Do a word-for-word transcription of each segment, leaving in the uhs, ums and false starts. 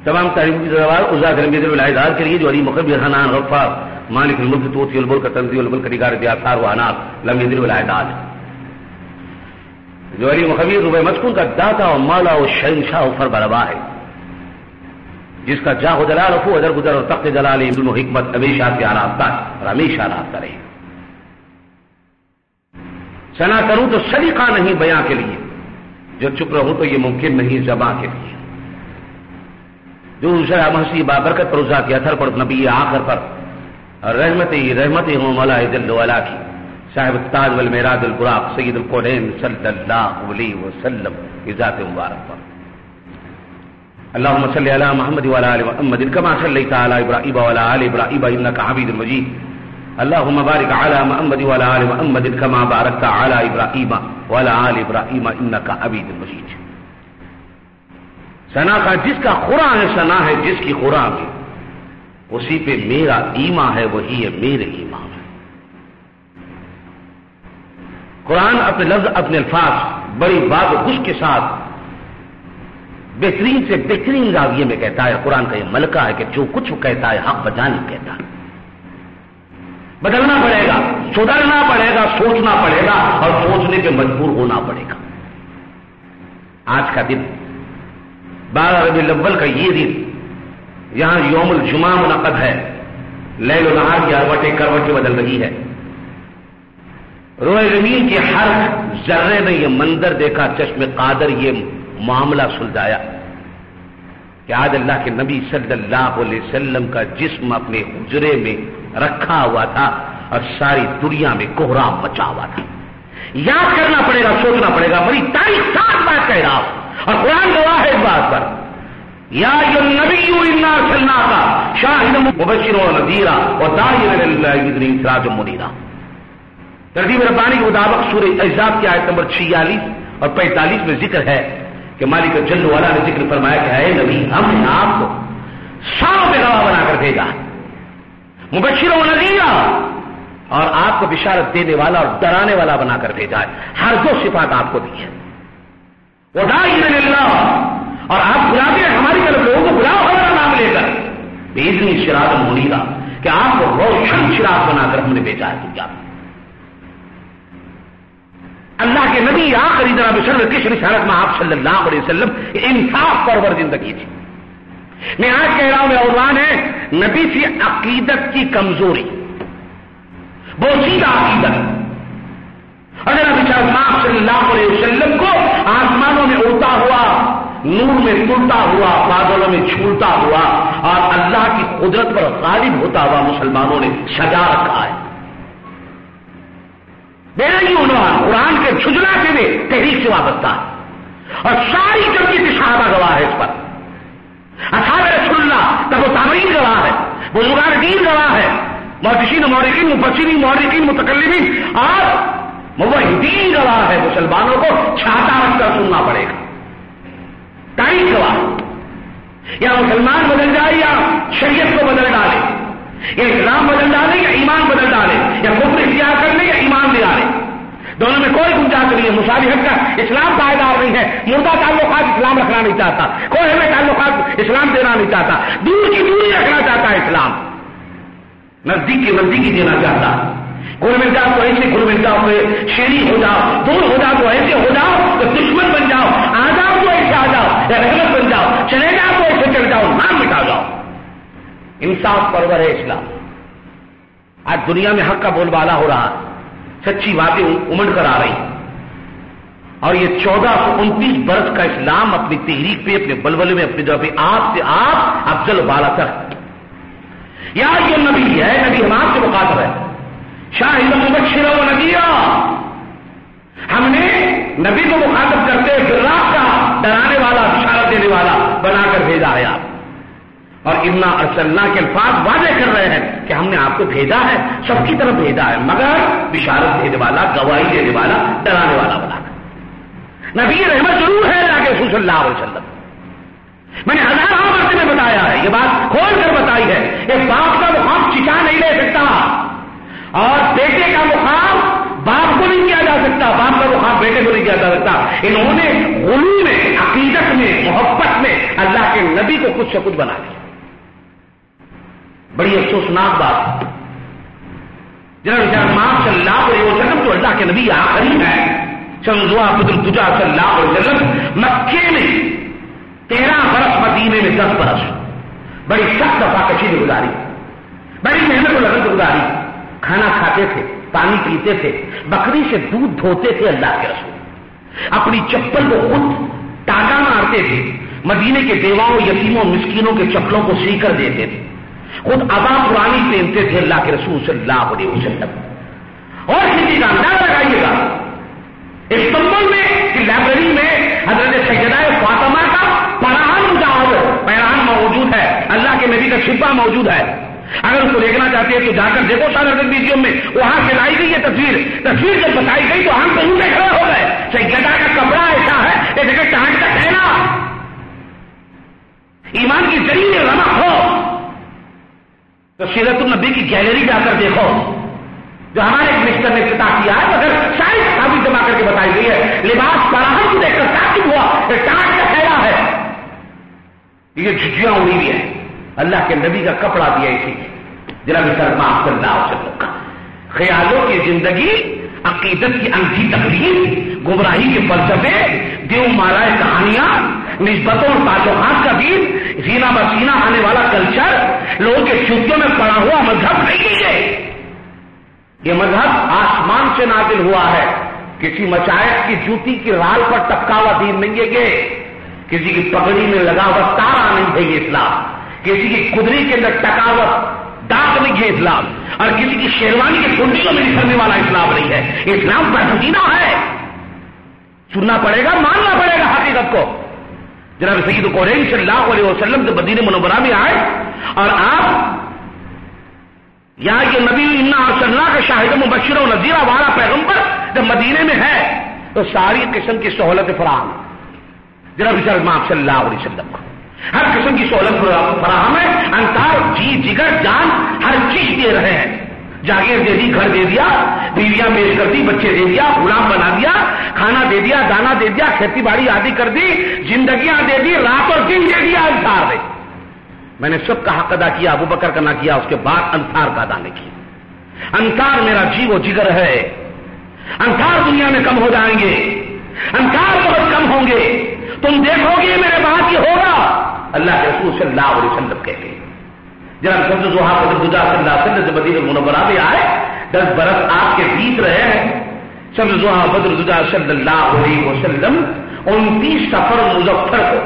تمام تعریفوں کی سزاوار عزا گرمیت العزاز کے لیے جو علی مقبل حنان غفار مالک الملک توتی الملک تنزیل الملک نگار دیاثار و انار لم یدل العداد، جو علی مقبل ربع مسکون کا داتا و مولا و شہنشاہ و فربروا ہے، جس کا جاہ و جلال و ادر گزر اور تخت جلال علم و حکمت ہمیشہ سے آراستہ اور ہمیشہ آراستہ رہے۔ سنا کروں تو سلیقہ نہیں بیاں کے لیے، جو چپ رہوں تو یہ ممکن نہیں زباں کے لیے، جو دوسرا محسی بابرکت پر ازا کے اثر پر نبی آخر پر اور رحمت ہی رحمت ہوں مولا جل وعلا کی صاحب التاج والمیراج البراق سید الکونین صلی اللہ علیہ وسلم کی ذات مبارک پر۔ اللهم صل على محمد وعلى ال محمد كما صليت على ابراهيم وعلى ال ابراهيم انك حميد مجيد، اللهم بارك على محمد وعلى ال محمد كما باركت على ابراهيم وعلى ال ابراهيم انك حميد مجيد۔ ثنا کا جس کا قرآن ہے، ثنا ہے جس کی قرآن ہے، اسی پہ میرا ایمان ہے، وہی ہے میرے ایمان ہے۔ قرآن اپنے لفظ اپنے الفاظ بڑی بات و خوش کے ساتھ بہترین سے بہترین زاویے میں کہتا ہے۔ قرآن کا یہ ملکہ ہے کہ جو کچھ وہ کہتا ہے حق بجانی کہتا ہے۔ بدلنا پڑے گا، سدھرنا پڑے گا، سوچنا پڑے گا اور سوچنے پہ مجبور ہونا پڑے گا۔ آج کا دن بارہ ربیع الاول کا یہ دن یہاں یوم الجمعہ منعقد ہے، لیل و نہار کی اروٹیں کروٹیں بدل رہی ہے۔ روئے زمین کے ہر ذرے نے یہ منظر دیکھا، چشم قادر یہ معاملہ سلجھایا کہ آج اللہ کے نبی صلی اللہ علیہ وسلم کا جسم اپنے حجرے میں رکھا ہوا تھا اور ساری دنیا میں کوہرام مچا ہوا تھا۔ یاد کرنا پڑے گا، سوچنا پڑے گا، بڑی تاریخ ساتھ بات کہہ رہا ہوں اور قرآن گواہ ہے اس بات پر۔ یا ایھا النبی انا ارسلناک شاہدا مبشرا ونذیرا وداعیا الی اللہ باذنہ سراجا منیرا۔ ترتیب ربانی کے مطابق سورہ احزاب کی آیت نمبر چھیالیس اور پینتالیس میں ذکر ہے کہ مالک جل وعلا نے ذکر فرمایا کہ اے نبی ہم نے آپ کو سو پہ گواہ بنا کر بھیجا، مبشرا ونذیرا، اور آپ کو بشارت دینے والا اور ڈرانے والا بنا کر بھیجا ہے۔ ہر دو صفات آپ کو دی ہے۔ وداعیا الی اللہ، اور آپ بلاتے ہیں ہماری طرف لوگوں کو، بلاؤ ہمارا نام لے کر، باذن سراجا منیرا، کہ آپ کو روشن چراغ بنا کر ہم نے بھیجا ہے دنیا میں۔ اللہ کے نبی آخری جناب بشر کس رسالت میں آپ صلی اللہ علیہ وسلم انصاف پرور زندگی تھی۔ میں آج کہہ رہا ہوں میرا عنوان ہے نبی کی عقیدت کی کمزوری، بوسیدہ عقیدت۔ اگر نبی صلی اللہ علیہ وسلم کو آسمانوں میں اڑتا ہوا، نور میں تلتا ہوا، بادلوں میں جھولتا ہوا اور اللہ کی قدرت پر غالب ہوتا ہوا مسلمانوں نے سجا رکھا ہے۔ میرا یہ عنوان قرآن کے جھجلا کے لیے تحریک سے وابستہ ہے اور ساری جمعیت صحابہ گواہ ہے اس پر، اصحاب رسول اللہ تب و تابعین گواہ ہے، بزرگان دین گواہ ہے، محدثین مورخین مفسرین مورخین متکلمین اور موحدین گواہ ہے۔ مسلمانوں کو چھاتا رکھ کر سننا پڑے گا، تاریخ گواہ۔ یا مسلمان بدل جائے یا شریعت کو بدل ڈالے، یا اسلام بدل ڈالے یا ایمان بدل ڈالے، یا کفر اختیار کر لے یا ایمان لے آئے، دونوں میں کوئی گنجائش نہیں ہے۔ مصالحت کا اسلام پائیدار نہیں ہے، مردہ تعلقات اسلام رکھنا نہیں چاہتا، کوئی ہمیں تعلقات اسلام دینا نہیں چاہتا، دور کی دوری رکھنا چاہتا ہے اسلام، نزدیک کی نزدیکی دینا چاہتا ہے۔ گل مل جاؤ تو ایسے گل مل جاؤ، شیری ہو جاؤ، دور ہو جاؤ تو ایسے ہو جاؤ تو دشمن بن جاؤ، آ جاؤ تو ایسے آ جاؤ یا رحمت بن جاؤ، چلے جاؤ تو ایسے چل جاؤ، نام مٹا جاؤ۔ انصاف پرور ہے اسلام۔ آج دنیا میں حق کا بول بالا ہو رہا ہے، سچی باتیں امڑ کر آ رہی، اور یہ چودہ سو انتیس برس کا اسلام اپنی تحریک پہ، اپنے بلبلے میں، اپنی جگہ پہ آپ سے آپ افضل و بالا تر۔ یا یہ نبی ہے، نبی ہم آپ سے مخاطب ہے، شاہد مبشر و نذیرا، ہم نے نبی کو مخاطب کرتے پھر راستہ ڈرانے والا، بشارت دینے والا بنا کر بھیجا ہے آپ، اور انا ارسلنا کے الفاظ واضح کر رہے ہیں کہ ہم نے آپ کو بھیجا ہے، سب کی طرف بھیجا ہے، مگر بشارت دینے والا، گواہی دینے والا، ڈرانے والا بنا کر۔ نبی رحمت ضرور ہے اللہ کے رسول صلی اللہ علیہ وسلم، میں نے ہزاروں مرتبہ میں بتایا ہے، یہ بات کھول کر بتائی ہے، ایک باپ کا مقام چچا نہیں لے سکتا اور بیٹے کا مقام باپ کو نہیں کیا جا سکتا، باپ کا مقام بیٹے کو نہیں کیا جا سکتا۔ انہوں نے غلو میں، عقیدت میں، محبت میں اللہ کے نبی کو کچھ سے کچھ بنا دیا. بڑی افسوسناک بات. جناب محمد صلی اللہ علیہ وسلم تو اللہ کے نبی آخری ہیں. شمزوا بدر دجا صلی اللہ علیہ وسلم مکے میں تیرہ برس، مدینے میں دس برس بڑی سخت دفاکشی میں گزاری، بڑی محنت و لگن گزاری. کھانا کھاتے تھے، پانی پیتے تھے، بکری سے دودھ دھوتے تھے اللہ کے رسول. اپنی چپل کو خود ٹاکا مارتے تھے. مدینے کے بیواؤں، یتیموں، مسکینوں کے چپلوں کو سی کر دیتے تھے. خود ابا پرانی پہنتے تھے اللہ کے رسول صلی اللہ علیہ وسلم. اور کسی کا اندازہ لگائیے گا استنبول میں کہ لائبریری میں حضرت سیدہ فاطمہ کا پرہان مجاہد پیران موجود ہے، اللہ کے نبی کا چھپا موجود ہے. اگر اس کو دیکھنا چاہتے ہیں تو جا کر دیکھو سارے میوزیم میں، وہاں سے لائی گئی ہے تصویر. تصویر جب بتائی گئی تو ہم کہیں کھڑے ہو گئے. سیدہ کا کپڑا ایسا ہے کہ دیکھے ٹانٹ کا کہنا ایمان کی ذریعے رمق ہو تو سیرت النبی کی گیلری جا کر دیکھو جو ہمارے ایک مسٹر نے افتتاح کیا ہے، مگر سائنس ثابت جمع کر کے بتائی گئی ہے. لباس پراہم کو دیکھ کر ثابت ہوا کہ ٹانٹ کا پھیلا ہے، یہ جھجیاں اڑی ہوئی ہیں. اللہ کے نبی کا کپڑا دیا اسی جناب سلمان صلی اللہ علیہ وسلم کا. خیالوں کی زندگی، عقیدت کی انگھی تقریر، گمراہی کے فلسفے، دیو مالائے کہانیاں، نسبتوں اور تعلقات کا دین، سینہ بسینہ آنے والا کلچر، لوگوں کے جوتوں میں پڑا ہوا مذہب نہیں ہے. یہ مذہب آسمان سے نازل ہوا ہے. کسی مشائخ کی جوتی کی رال پر ٹپکا ہوا دین نہیں ہے یہ. کسی کی پگڑی میں لگا ہوا تارا نہیں ہے یہ اسلام. کسی کی کدری کے اندر ٹکا ہوا داغ نہیں ہے اسلام. اور کسی کی شیروانی کی کنڈیوں میں نکلنے والا اسلام نہیں ہے. اسلام برگزیدہ ہے. سننا پڑے گا، ماننا پڑے گا حقیقت کو. جناب سید کونین صلی اللہ علیہ وسلم جب مدینہ منورہ میں آئے اور آپ یا یہ نبی انا ارسلنا کا شاہد مبشر و نذیر والا پیغمبر جب مدینے میں ہے تو ساری قسم کی سہولت فراہم. جناب محمد صلی اللہ علیہ وسلم کو ہر قسم کی سہولت فراہم ہے. انصار جی جگر جان ہر چیز دے رہے ہیں. جاگیر دے دی، گھر دے دیا، بیویاں پیش کر دی، بچے دے دیا، غلام بنا دیا، کھانا دے دیا، دانا دے دیا، کھیتی باڑی آدھی کر دی، زندگیاں دے دی، رات اور دن دے دیا انصار نے. میں نے سب کا حق ادا کیا، ابو بکر کا نہ کیا، اس کے بعد انصار کا ادا نہیں کیا. انصار میرا جی و جگر ہے. انصار دنیا میں کم ہو جائیں گے، انصار بہت کم ہوں گے. تم دیکھو گے میرے بعد یہ ہوگا. اللہ کے رسول صلی اللہ علیہ وسلم کہتے ہیں جناب شمس ضحیٰ بدر دجا صلی اللہ علیہ وسلم مدینہ منورہ میں آئے، دس برس آپ کے بیت رہے ہیں. شمس ضحیٰ بدر دجا صلی اللہ علیہ وسلم انتیس سفر مظفر کو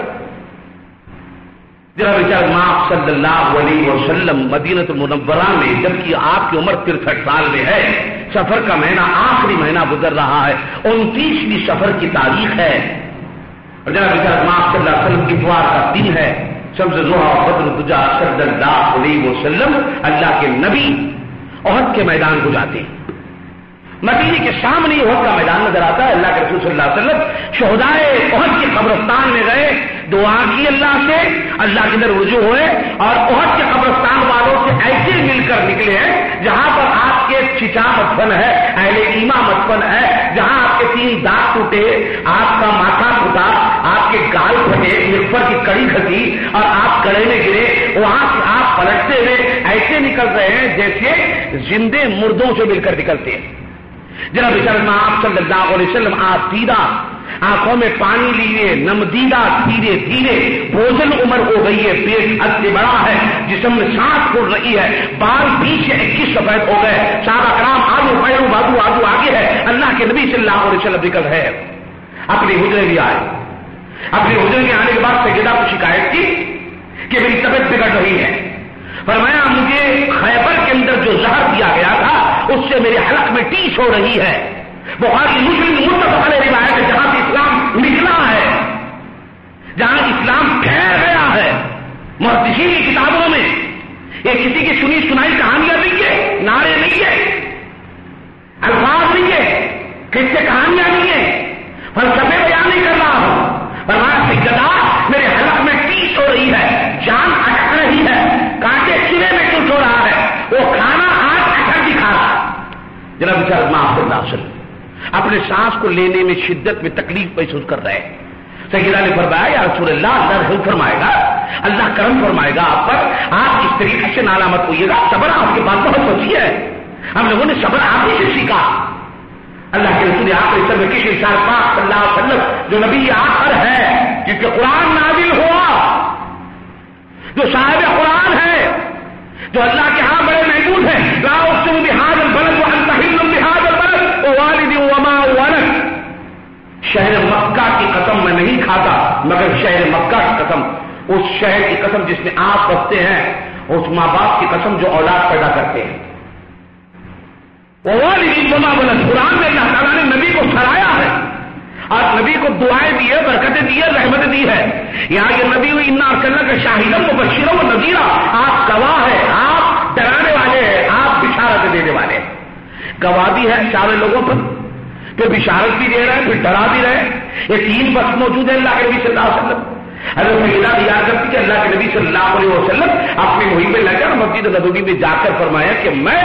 جناب محمد صلی اللہ علیہ وسلم مدینہ منورہ میں، جبکہ آپ کی عمر ترسٹھ سال میں ہے، سفر کا مہینہ آخری مہینہ گزر رہا ہے، انتیسویں سفر کی تاریخ ہے. اور جناب محمد صلی اللہ علیہ وسلم کی اتوار کا دن ہے. شمس ضحیٰ بدر دجا صلی اللہ علیہ وسلم اللہ کے نبی احد کے میدان کو جاتے ہیں. مدینے کے سامنے احد کا میدان نظر آتا ہے. اللہ کے رسول صلی اللہ علیہ وسلم شہدائے احد کے قبرستان میں گئے، دعا کی اللہ سے، اللہ کے اندر رجوع ہوئے اور احد کے قبرستان والوں سے ایسے مل کر نکلے ہیں جہاں پر آپ کے چچا مدفن ہے، اہل ایما مدفن ہے، جہاں آپ کے تین دانت ٹوٹے، آپ کا ماتھا ٹوٹا، آپ کے گال پھٹے، مغفر کی کڑی کھسی اور آپ گڑے میں گرے، وہاں سے آپ پلٹتے ہوئے ایسے نکل رہے ہیں جیسے زندے مردوں سے مل کر نکلتے ہیں. جناب آپ صلی اللہ علیہ وسلم آپ سیدھا آنکھوں میں پانی لیے، نمدیدہ، دھیرے دھیرے بوجھل عمر ہو گئی ہے، پیٹ حد سے بڑا ہے، جسم میں سانس پھول رہی ہے، بال بیس سے اکیس سفید ہو گئے، صحابہ کرام آگو پیرو بازو آگو آگے ہے. اللہ کے نبی صلی اللہ علیہ وسلم نکل ہے. اپنے حجرے بھی آئے. اپنے حجرے کے آنے کے بعد سیدہ کو شکایت کی کہ میری طبیعت بگڑ رہی ہے. فرمایا مجھے خیبر کے اندر جو زہر دیا گیا تھا اس سے میرے حلق میں ٹیس ہو رہی ہے. بخاری مسلم متفق علیہ روایت ہے جہاں سے اسلام نکلا ہے، جہاں اسلام پھیل گیا ہے. محدثین کی کتابوں میں یہ کسی کی سنی سنائی کہانیاں نہیں ہے، نعرے نہیں ہے، الفاظ نہیں ہے، قصے کہانیاں نہیں ہے، فلسفے بیان نہیں کر رہا ہوں. فرمایا سجدہ میرے حلق میں ٹیس ہو رہی ہے، جان اٹک رہی ہے، کانٹے سرے میں ٹوٹ ہو رہا ہے، وہ کھانا آج اٹک دکھا رہا. جناب صلی اللہ علیہ وسلم اپنے سانس کو لینے میں شدت میں تکلیف محسوس کر رہے ہیں. سیدہ نے فرمایا یا رسول اللہ اللہ رحم فرمائے گا، اللہ کرم فرمائے گا آپ پر، آپ اس طریقے سے نالامت ہوئیے گا، صبر آپ کے پاس بہت وسیع ہے، ہم لوگوں نے صبر آپ ہی سے سیکھا۔ اللہ کے رسول آخری سب میں کسی شاہ پاک صلی اللہ علیہ وسلم جو نبی آخر ہے جس کے قرآن نازل ہوا، جو صاحب قرآن ہے، جو اللہ کے ہاں بڑے محبوب ہیں، لا اقسم بہذا البلد وانت حل بہذا البلد ووالد وما ولد، شہر مکہ کی قسم میں نہیں کھاتا مگر شہر مکہ کی قسم، اس شہر کی قسم جس میں آپ بستے ہیں، اس ماں باپ کی قسم جو اولاد پیدا کرتے ہیں، ووالد وما ولد۔ قرآن میں اللہ تعالیٰ نے نبی کو سرایا ہے اور نبی کو دعائیں دی ہے، برکتیں دی ہے، رحمتیں دی ہے۔ یہاں یہ نبی ہوئی انا ارسلناک کا شاہدا مبشرا و نذیرا، آپ گواہ ہیں، آپ ڈرانے والے ہیں، آپ بشارت دینے والے ہیں۔ گواہ بھی ہے سارے لوگوں پر، پھر بشارت بھی دے رہے ہیں، پھر ڈرا بھی رہے ہیں۔ یہ تین بس موجود ہے اللہ کے نبی صلی اللہ علیہ وسلم۔ حضرت سیدہ یاد کرتی کہ اللہ کے نبی صلی اللہ علیہ وسلم اپنی مہم میں لگ کر مسجد نبوی میں جا کر فرمایا کہ میں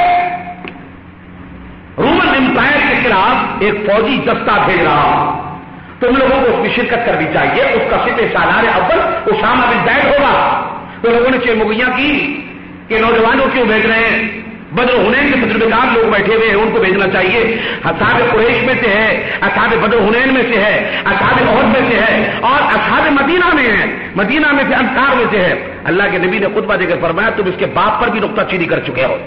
رومن امپائر کے خلاف ایک فوجی دستہ بھیج رہا ہوں، تم لوگوں کو اس میں شرکت کرنی چاہیے، اس کا سپہ سالار اول اسامہ بن زید ہوگا۔ تو لوگوں نے چیمگیاں کی کہ نوجوانوں کیوں بھیج رہے ہیں، بدر حنین کے تجربےکار لوگ بیٹھے ہوئے ہیں، ان کو بھیجنا چاہیے۔ اصحاب قریش میں سے ہے، اصحاب بدر حنین میں سے ہے، اصحاب احد میں سے ہے، اور اصحاب مدینہ میں ہے، مدینہ میں سے انصار میں سے ہے۔ اللہ کے نبی نے خطبہ دے کر فرمایا تم اس کے باپ پر بھی نکتہ چینی کر چکے ہو،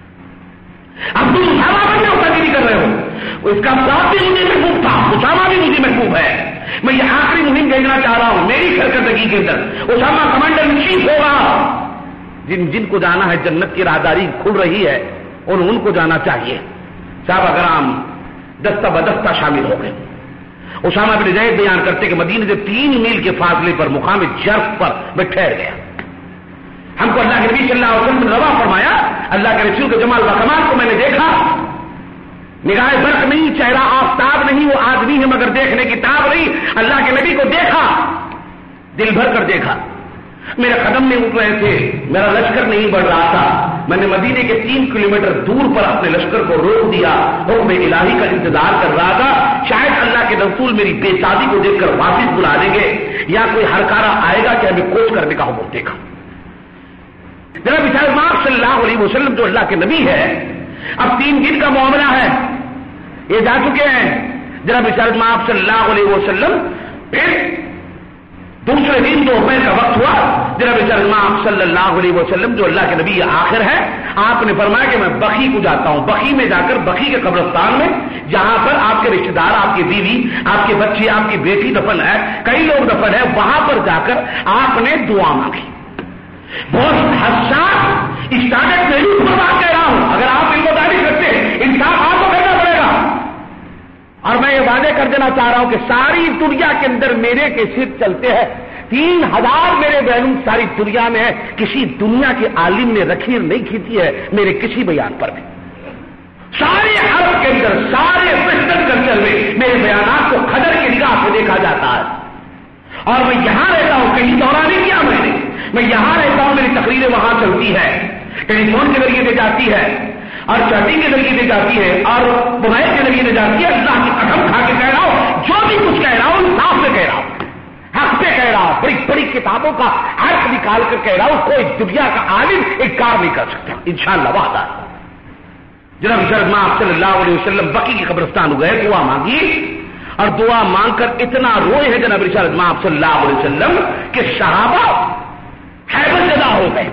اب تم اسامہ پر بھی نکتہ چینی کر رہے ہو، اس کا باپ بھی مجھے محبوب تھا، اسامہ بھی مجھے محبوب ہے، میں یہ آخری مہم بھیجنا چاہ رہا ہوں میری سرکردگی کے اندر، اسامہ کمانڈر ان چیف ہوگا۔ جن جن کو جانا ہے جنت کی راہداری کھل رہی ہے اور ان کو جانا چاہیے۔ صحابہ کرام دستہ بدستہ شامل ہو گئے۔ اسامہ بن زید بیان کرتے کہ مدینے سے تین میل کے فاصلے پر مقام جرف پر میں ٹھہر گیا، ہم کو اللہ کے نبی صلی اللہ علیہ وسلم نے روا فرمایا، اللہ کے رسول کے جمال و کمال کو میں نے دیکھا، نگاہ برق نہیں، چہرہ آفتاب نہیں، وہ آدمی ہے مگر دیکھنے کی تاب نہیں، اللہ کے نبی کو دیکھا، دل بھر کر دیکھا، میرے قدم نہیں اٹھ رہے تھے، میرا لشکر نہیں بڑھ رہا تھا، میں نے مدینے کے تین کلومیٹر دور پر اپنے لشکر کو روک دیا، حکم الہی کا انتظار کر رہا تھا، شاید اللہ کے رسول میری بے سادی کو دیکھ کر واپس بلا دیں گے یا کوئی ہرکارا آئے گا کہ ہمیں کوچ کرنے کا حکم دے گا۔ جناب محمد صلی اللہ علیہ وسلم جو اللہ کے نبی ہے، اب تین دن کا معاملہ ہے، یہ جا چکے ہیں۔ جناب محمد صلی اللہ علیہ وسلم پھر دوسرے دن دوپہر کا وقت ہوا، جناب محمد صلی اللہ علیہ وسلم جو اللہ کے نبی آخر ہے، آپ نے فرمایا کہ میں بقی کو جاتا ہوں، بقی میں جا کر بقی کے قبرستان میں جہاں پر آپ کے رشتے دار، آپ کی بیوی، آپ کے بچے، آپ کی بیٹی دفن ہے، کئی لوگ دفن ہے، وہاں پر جا کر آپ نے دعا مانگی۔ بہت حساس اسٹارٹ میں بھی بات کہہ رہا ہوں، اگر آپ ان کو تعریف کرتے ہیں انصاف آپ کو کرنا پڑے گا، اور میں یہ وعدے کر دینا چاہ رہا ہوں کہ ساری دنیا کے اندر میرے کے صرف چلتے ہیں، تین ہزار میرے بیان ساری دنیا میں ہے، کسی دنیا کے عالم نے لکیر نہیں کھینچی ہے میرے کسی بیان پر بھی، سارے حرف کے اندر، سارے پرسنل کلچر میں میرے بیانات کو قدر کی نگاہ سے دیکھا جاتا ہے، اور میں یہاں رہتا ہوں، کہیں دورہ نہیں کیا میں نے، میں یہاں رہتا ہوں، میری تقریریں وہاں چلتی ہے، ٹیلی فون کے ذریعے دے جاتی ہے اور چیٹنگ کے ذریعے دے جاتی ہے اور موبائل کے ذریعے دے جاتی ہے۔ اللہ کی قسم کھا کے کہہ رہا ہوں، جو بھی کچھ کہہ رہا ہوں انصاف سے کہہ رہا ہوں، حق پہ کہہ رہا ہوں، بڑی بڑی کتابوں کا حرف نکال کر کہہ رہا ہوں، کوئی دنیا کا عالم انکار نہیں کر سکتا، انشاءاللہ وعدہ۔ جناب محمد صلی اللہ علیہ وسلم بقی کی قبرستان گئے، دعا مانگی، اور دعا مانگ کر اتنا روئے ہیں جناب محمد صلی اللہ علیہ وسلم کہ صحابہ حیرت زدہ ہو گئے۔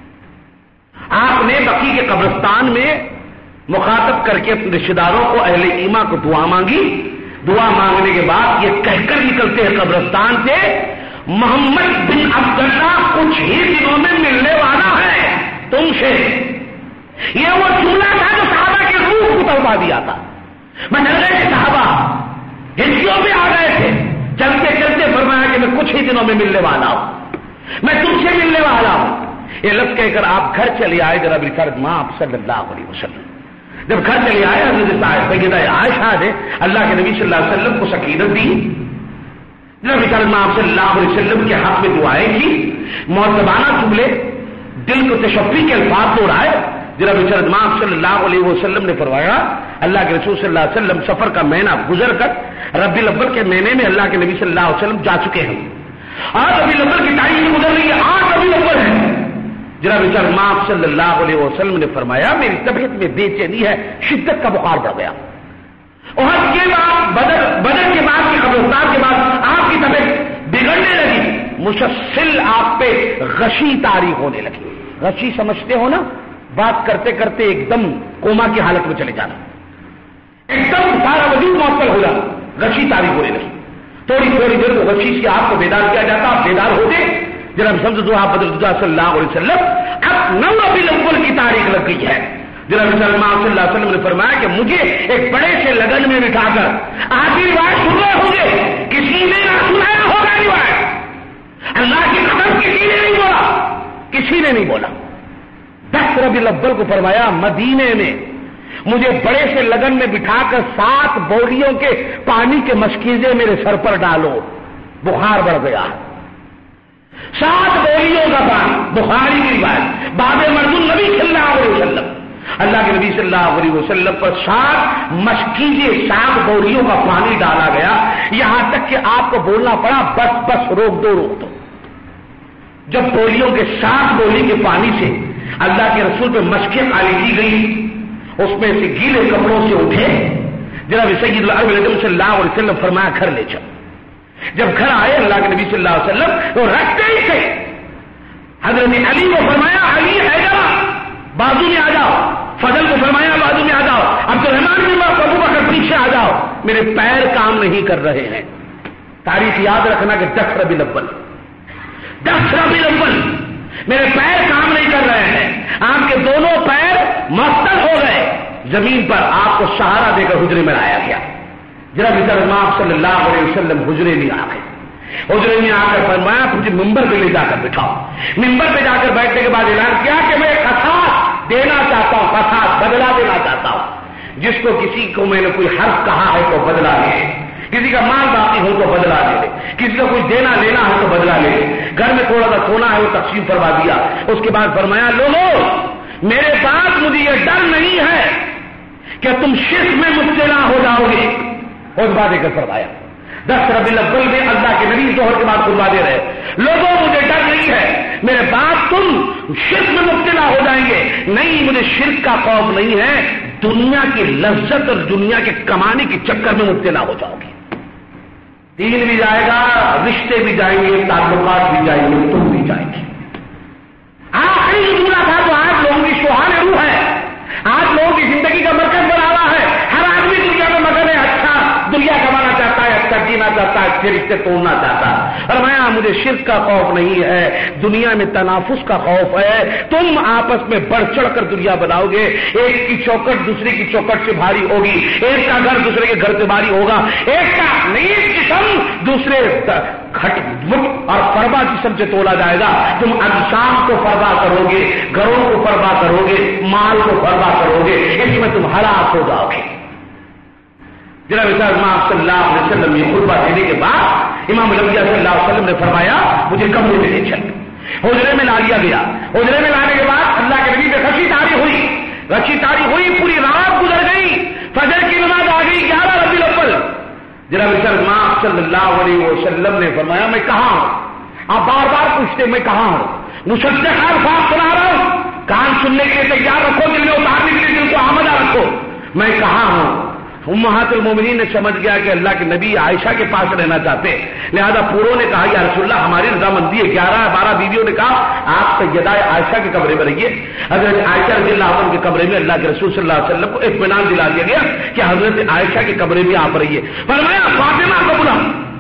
آپ نے بقی کے قبرستان میں مخاطب کر کے اپنے رشتے داروں کو، اہل ایمان کو دعا مانگی، دعا مانگنے کے بعد یہ کہہ کر نکلتے ہیں قبرستان سے، محمد بن عبداللہ کچھ ہی دنوں میں ملنے والا ہے تم سے۔ یہ وہ جملہ تھا جو صحابہ کے روح کو تڑپا دیا تھا۔ میں ڈر گئے صحابہ ہندیوں پہ آ گئے تھے، چلتے چلتے فرمایا کہ میں کچھ ہی دنوں میں ملنے والا ہوں، میں تم سے ملنے والا ہوں۔ یہ لفظ کہہ کر آپ گھر چلے آئے جناب محمد صلی اللہ علیہ وسلم۔ جب گھر چلے آئے حضرت سیدہ عائشہ نے اللہ کے نبی صلی اللہ علیہ وسلم کو سکینت دی، جناب محمد صلی اللہ علیہ وسلم کے حق میں دعائیں کی، معتبانہ جملے، دل کو تشفی کے الفاظ دوہرائے، جناب امام صلی اللہ علیہ وسلم نے فرمایا اللہ کے رسول صلی اللہ علیہ وسلم سفر کا مہینہ گزر کر ربیع الاول کے مہینے میں اللہ کے نبی صلی اللہ علیہ وسلم جا چکے ہیں. آج ربیع الاول کی تاریخ گزر رہی ہے, آج ربیع الاول ہے. جناب امام صلی اللہ علیہ وسلم نے فرمایا میری طبیعت میں بے چینی ہے, شدت کا بخار بڑھ گیا. اور کے بعد بدر بدر کے بعد کی قبرستان کے بعد آپ کی طبیعت بگڑنے لگی, مسلسل آپ پہ غشی طاری ہونے لگی. غشی سمجھتے ہو نا, بات کرتے کرتے ایک دم کوما کی حالت میں چلے جانا, ایک دم سارا وجود معطل ہو جانا, غشی طاری ہونے لگی. تھوڑی تھوڑی دیر کو غشی سے آپ کو بیدار کیا جاتا, آپ بیدار ہوتے. جناب سمجھ دو آپ بدر صلی اللہ علیہ وسلم اب نو ربیع الاول کی تاریخ لگ گئی ہے. جناب صلی اللہ علیہ وسلم نے فرمایا کہ مجھے ایک بڑے سے لگن میں بٹھا کر آپ کی روایت سن رہے ہوں گے, کسی نے نہ سنایا ہوگا روایت, اللہ کی قسم کسی نے نہیں بولا, کسی نے نہیں بولا. دس ربیع الاول کو فرمایا مدینے میں مجھے بڑے سے لگن میں بٹھا کر سات بوریوں کے پانی کے مشکیزے میرے سر پر ڈالو, بخار بڑھ گیا. سات بوریوں کا پانی, بخاری کی روایت, باب مرد النبی صلی اللہ علیہ وسلم, اللہ کے نبی صلی اللہ علیہ وسلم پر سات مشکیزے سات بوریوں کا پانی ڈالا گیا, یہاں تک کہ آپ کو بولنا پڑا بس بس روک دو روک دو. جب بوریوں کے سات بوری کے پانی سے اللہ کے رسول پہ مشقیں خالی کی گئی, اس میں سے گیلے کپڑوں سے اٹھے. جناب سید العرب صلی اللہ علیہ وسلم فرمایا گھر لے چل. جب گھر آئے اللہ کے نبی صلی اللہ علیہ وسلم تو رکھتے ہی تھے حضرت علی کو فرمایا علی حیدر بازو میں آ جاؤ, فضل کو فرمایا بازو میں آ جاؤ, عبد الرحمان بن ابو بکر پیچھے آ جاؤ, میرے پیر کام نہیں کر رہے ہیں. تاریخ یاد رکھنا کہ دس ربیع الاول دس ربیع الاول میرے پیر کام نہیں کر رہے ہیں. آپ کے دونوں پیر معطل ہو گئے, زمین پر آپ کو سہارا دے کر حجرے میں لایا گیا. جناب امام صلی اللہ علیہ وسلم حجرے میں آ گئے. حجرے میں آ کر فرمایا مجھے ممبر پہ لے جا کر بٹھاؤ. ممبر پہ جا کر بیٹھنے کے بعد اعلان کیا کہ میں قصاص دینا چاہتا ہوں, قصاص بدلا دینا چاہتا ہوں. جس کو کسی کو میں نے کوئی حرف کہا ہے تو بدلا لے, کسی کا مال باقی ہو تو بدلا لے لے, کسی کا کوئی دینا لینا ہے تو بدلا لے لے. گھر میں تھوڑا سا سونا ہے وہ تقسیم کروا دیا. اس کے بعد فرمایا لوگوں میرے پاس مجھے یہ ڈر نہیں ہے کہ تم شرک میں مبتلا ہو جاؤ گے. اس بات ایک فرمایا دس ربیع الاول میں اللہ کے نبی ظہر کے بعد فرما دے رہے لوگوں مجھے ڈر نہیں ہے میرے بعد تم شرک میں مبتلا ہو جائیں گے. نہیں مجھے شرک کا خوف نہیں ہے, دنیا کی لذت اور دنیا کے کمانے کے چکر میں مبتلا ہو جاؤ گے. دین بھی جائے گا, رشتے بھی جائیں گے, تعلقات بھی جائیں گے, تم بھی جائیں گے. آخری جملہ تھا تو آج لوگوں کی شوہان روح ہے, آج لوگوں کی زندگی کا مرکز بنا ہوا ہے. ہر آدمی دنیا میں مگن ہے, اچھا دنیا کمانا چاہتا ہے, اچھا جینا چاہتا ہے, اچھے رشتے توڑنا چاہتا ہے. اور میں مجھے شرک کا خوف نہیں ہے, دنیا میں تنافس کا خوف ہے. تم آپس میں بڑھ چڑھ کر دنیا بناؤ گے, ایک کی چوکٹ دوسرے کی چوکٹ سے بھاری ہوگی, ایک کا گھر دوسرے کے گھر سے بھاری ہوگا, ایک کا نیز جسم دوسرے کھٹ اور فربا جسم سے تولا جائے گا. تم اجسام کو فربا کرو گے, گھروں کو فربا کرو گے, مال کو فربا کرو گے, اس میں تم ہلاک ہو جاؤ گے. جناب امام صلی اللہ علیہ وسلم یہ خطبہ دینے کے بعد امام الانبیاء صلی اللہ علیہ وسلم نے فرمایا مجھے کمرے میں لے چل. حجرے میں لا لیا گیا. حجرے میں لانے کے بعد اللہ کے نبی پہ غشی طاری ہوئی, غشی طاری ہوئی, پوری رات گزر گئی, فجر کی نماز آ گئی گیارہ ربیع الاول. جناب امام صلی اللہ علیہ وسلم نے فرمایا میں کہاں ہوں؟ آپ بار بار پوچھتے میں کہاں ہوں؟ مصدق الفاظ سنا رہا ہوں, کان سننے کے لیے تیار رکھو, دل میں اتارنے کے لیے دل کو آمدہ رکھو. میں کہاں ہوں؟ امہات المومنین نے سمجھ گیا کہ اللہ کے نبی عائشہ کے پاس رہنا چاہتے, لہذا پوروں نے کہا یا رسول اللہ ہماری رضامندی ہے. گیارہ بارہ بیویوں نے کہا آپ سیدہ عائشہ کے کمرے میں رہیے. حضرت عائشہ رضی اللہ عنہ کے کمرے میں اللہ کے رسول صلی اللہ علیہ وسلم کو اطمینان دلا دیا گیا کہ حضرت عائشہ کے کمرے میں آپ رہیے. فرمایا فاطمہ کو بلا.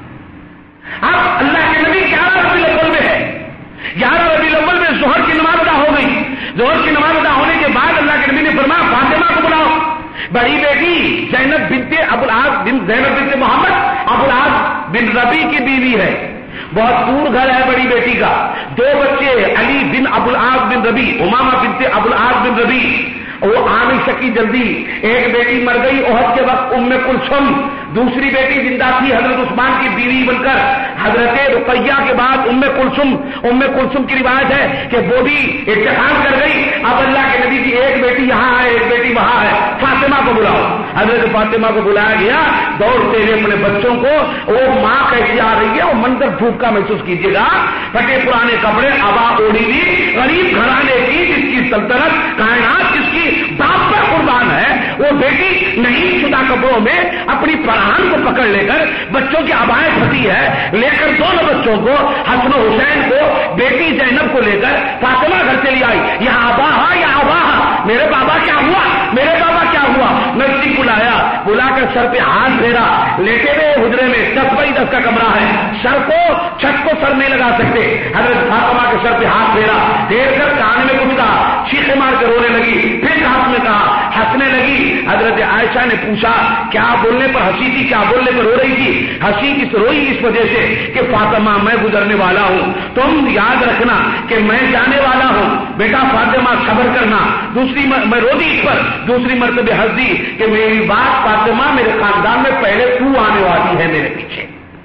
اب اللہ کے نبی گیارہ ربیع الاول میں ہے, گیارہ ربیع الاول میں ظہر کی نماز ادا ہو گئی. ظہر کی نماز ادا ہونے کے بعد اللہ کے نبی نے فرمایا فاطمہ کو بلاؤ. بڑی بیٹی زینب بنت ابو العاص بن زینب بنت محمد ابو العاص بن ربی کی بیوی ہے, بہت دور گھر ہے بڑی بیٹی کا، دو بچے علی بن ابو العاص بن ربی، امامہ بنت ابو العاص بن ربی، وہ آ نہیں سکی جلدی، ایک بیٹی مر گئی احد کے وقت ام کلثوم، دوسری بیٹی زندہ تھی حضرت عثمان کی بیوی بن کر، حضرت رقیہ کے بعد ام کلثوم، ام کلثوم کی روایت ہے کہ وہ بھی انتقال کر گئی، اب اللہ کے نبی کی ایک بیٹی یہاں ہے ایک بیٹی وہاں ہے، فاطمہ کو بلاؤ، حضرت فاطمہ کو بلایا گیا، دوڑتے ہوئے اپنے بچوں کو، وہ ماں کیسی آ رہی ہے وہ منظر دھوپ کا محسوس کیجیے گا، پھٹے پرانے کپڑے، ابا اوڑھی ہوئی، غریب گھرانے کی جس کی سلطنت کائنات جس کی باپ پر قربان ہے، وہ بیٹی نہیں شدہ کپڑوں میں اپنی پرہان کو پکڑ لے کر بچوں کی ابائیں پھٹی ہے، لے کر دونوں بچوں کو حسن و حسین کو بیٹی زینب کو لے کر فاطمہ گھر چلی آئی، یا ابا یا ابا، میرے بابا کیا ہوا میرے بابا کیا ہوا، نزدیک بلایا، بلا کر سر پہ ہاتھ پھیرا، لیٹے ہوئے حجرے میں دس بائی دس کا کمرہ ہے، سر کو چھت کو سر نہیں لگا سکتے، حضرت فاطمہ کے سر پہ ہاتھ پھیرا، پھیر کر کان میں کچھ کہا، چیخے مار کے رونے لگی، پھر ہاتھ میں کہا، ہنسنے لگی، حضرت عائشہ نے پوچھا کیا بولنے پر ہنسی تھی، کیا بولنے پر رو رہی تھی، ہنسی کس روئی اس وجہ سے کہ فاطمہ میں گزرنے والا ہوں، تم یاد رکھنا کہ میں جانے والا ہوں، بیٹا فاطمہ صبر کرنا، دوسری میں رو دی اس پر، دوسری مرتبہ ہنس دی کہ میری بات فاطمہ میرے خاندان میں پہلے تو آنے والی ہے میرے پیچھے،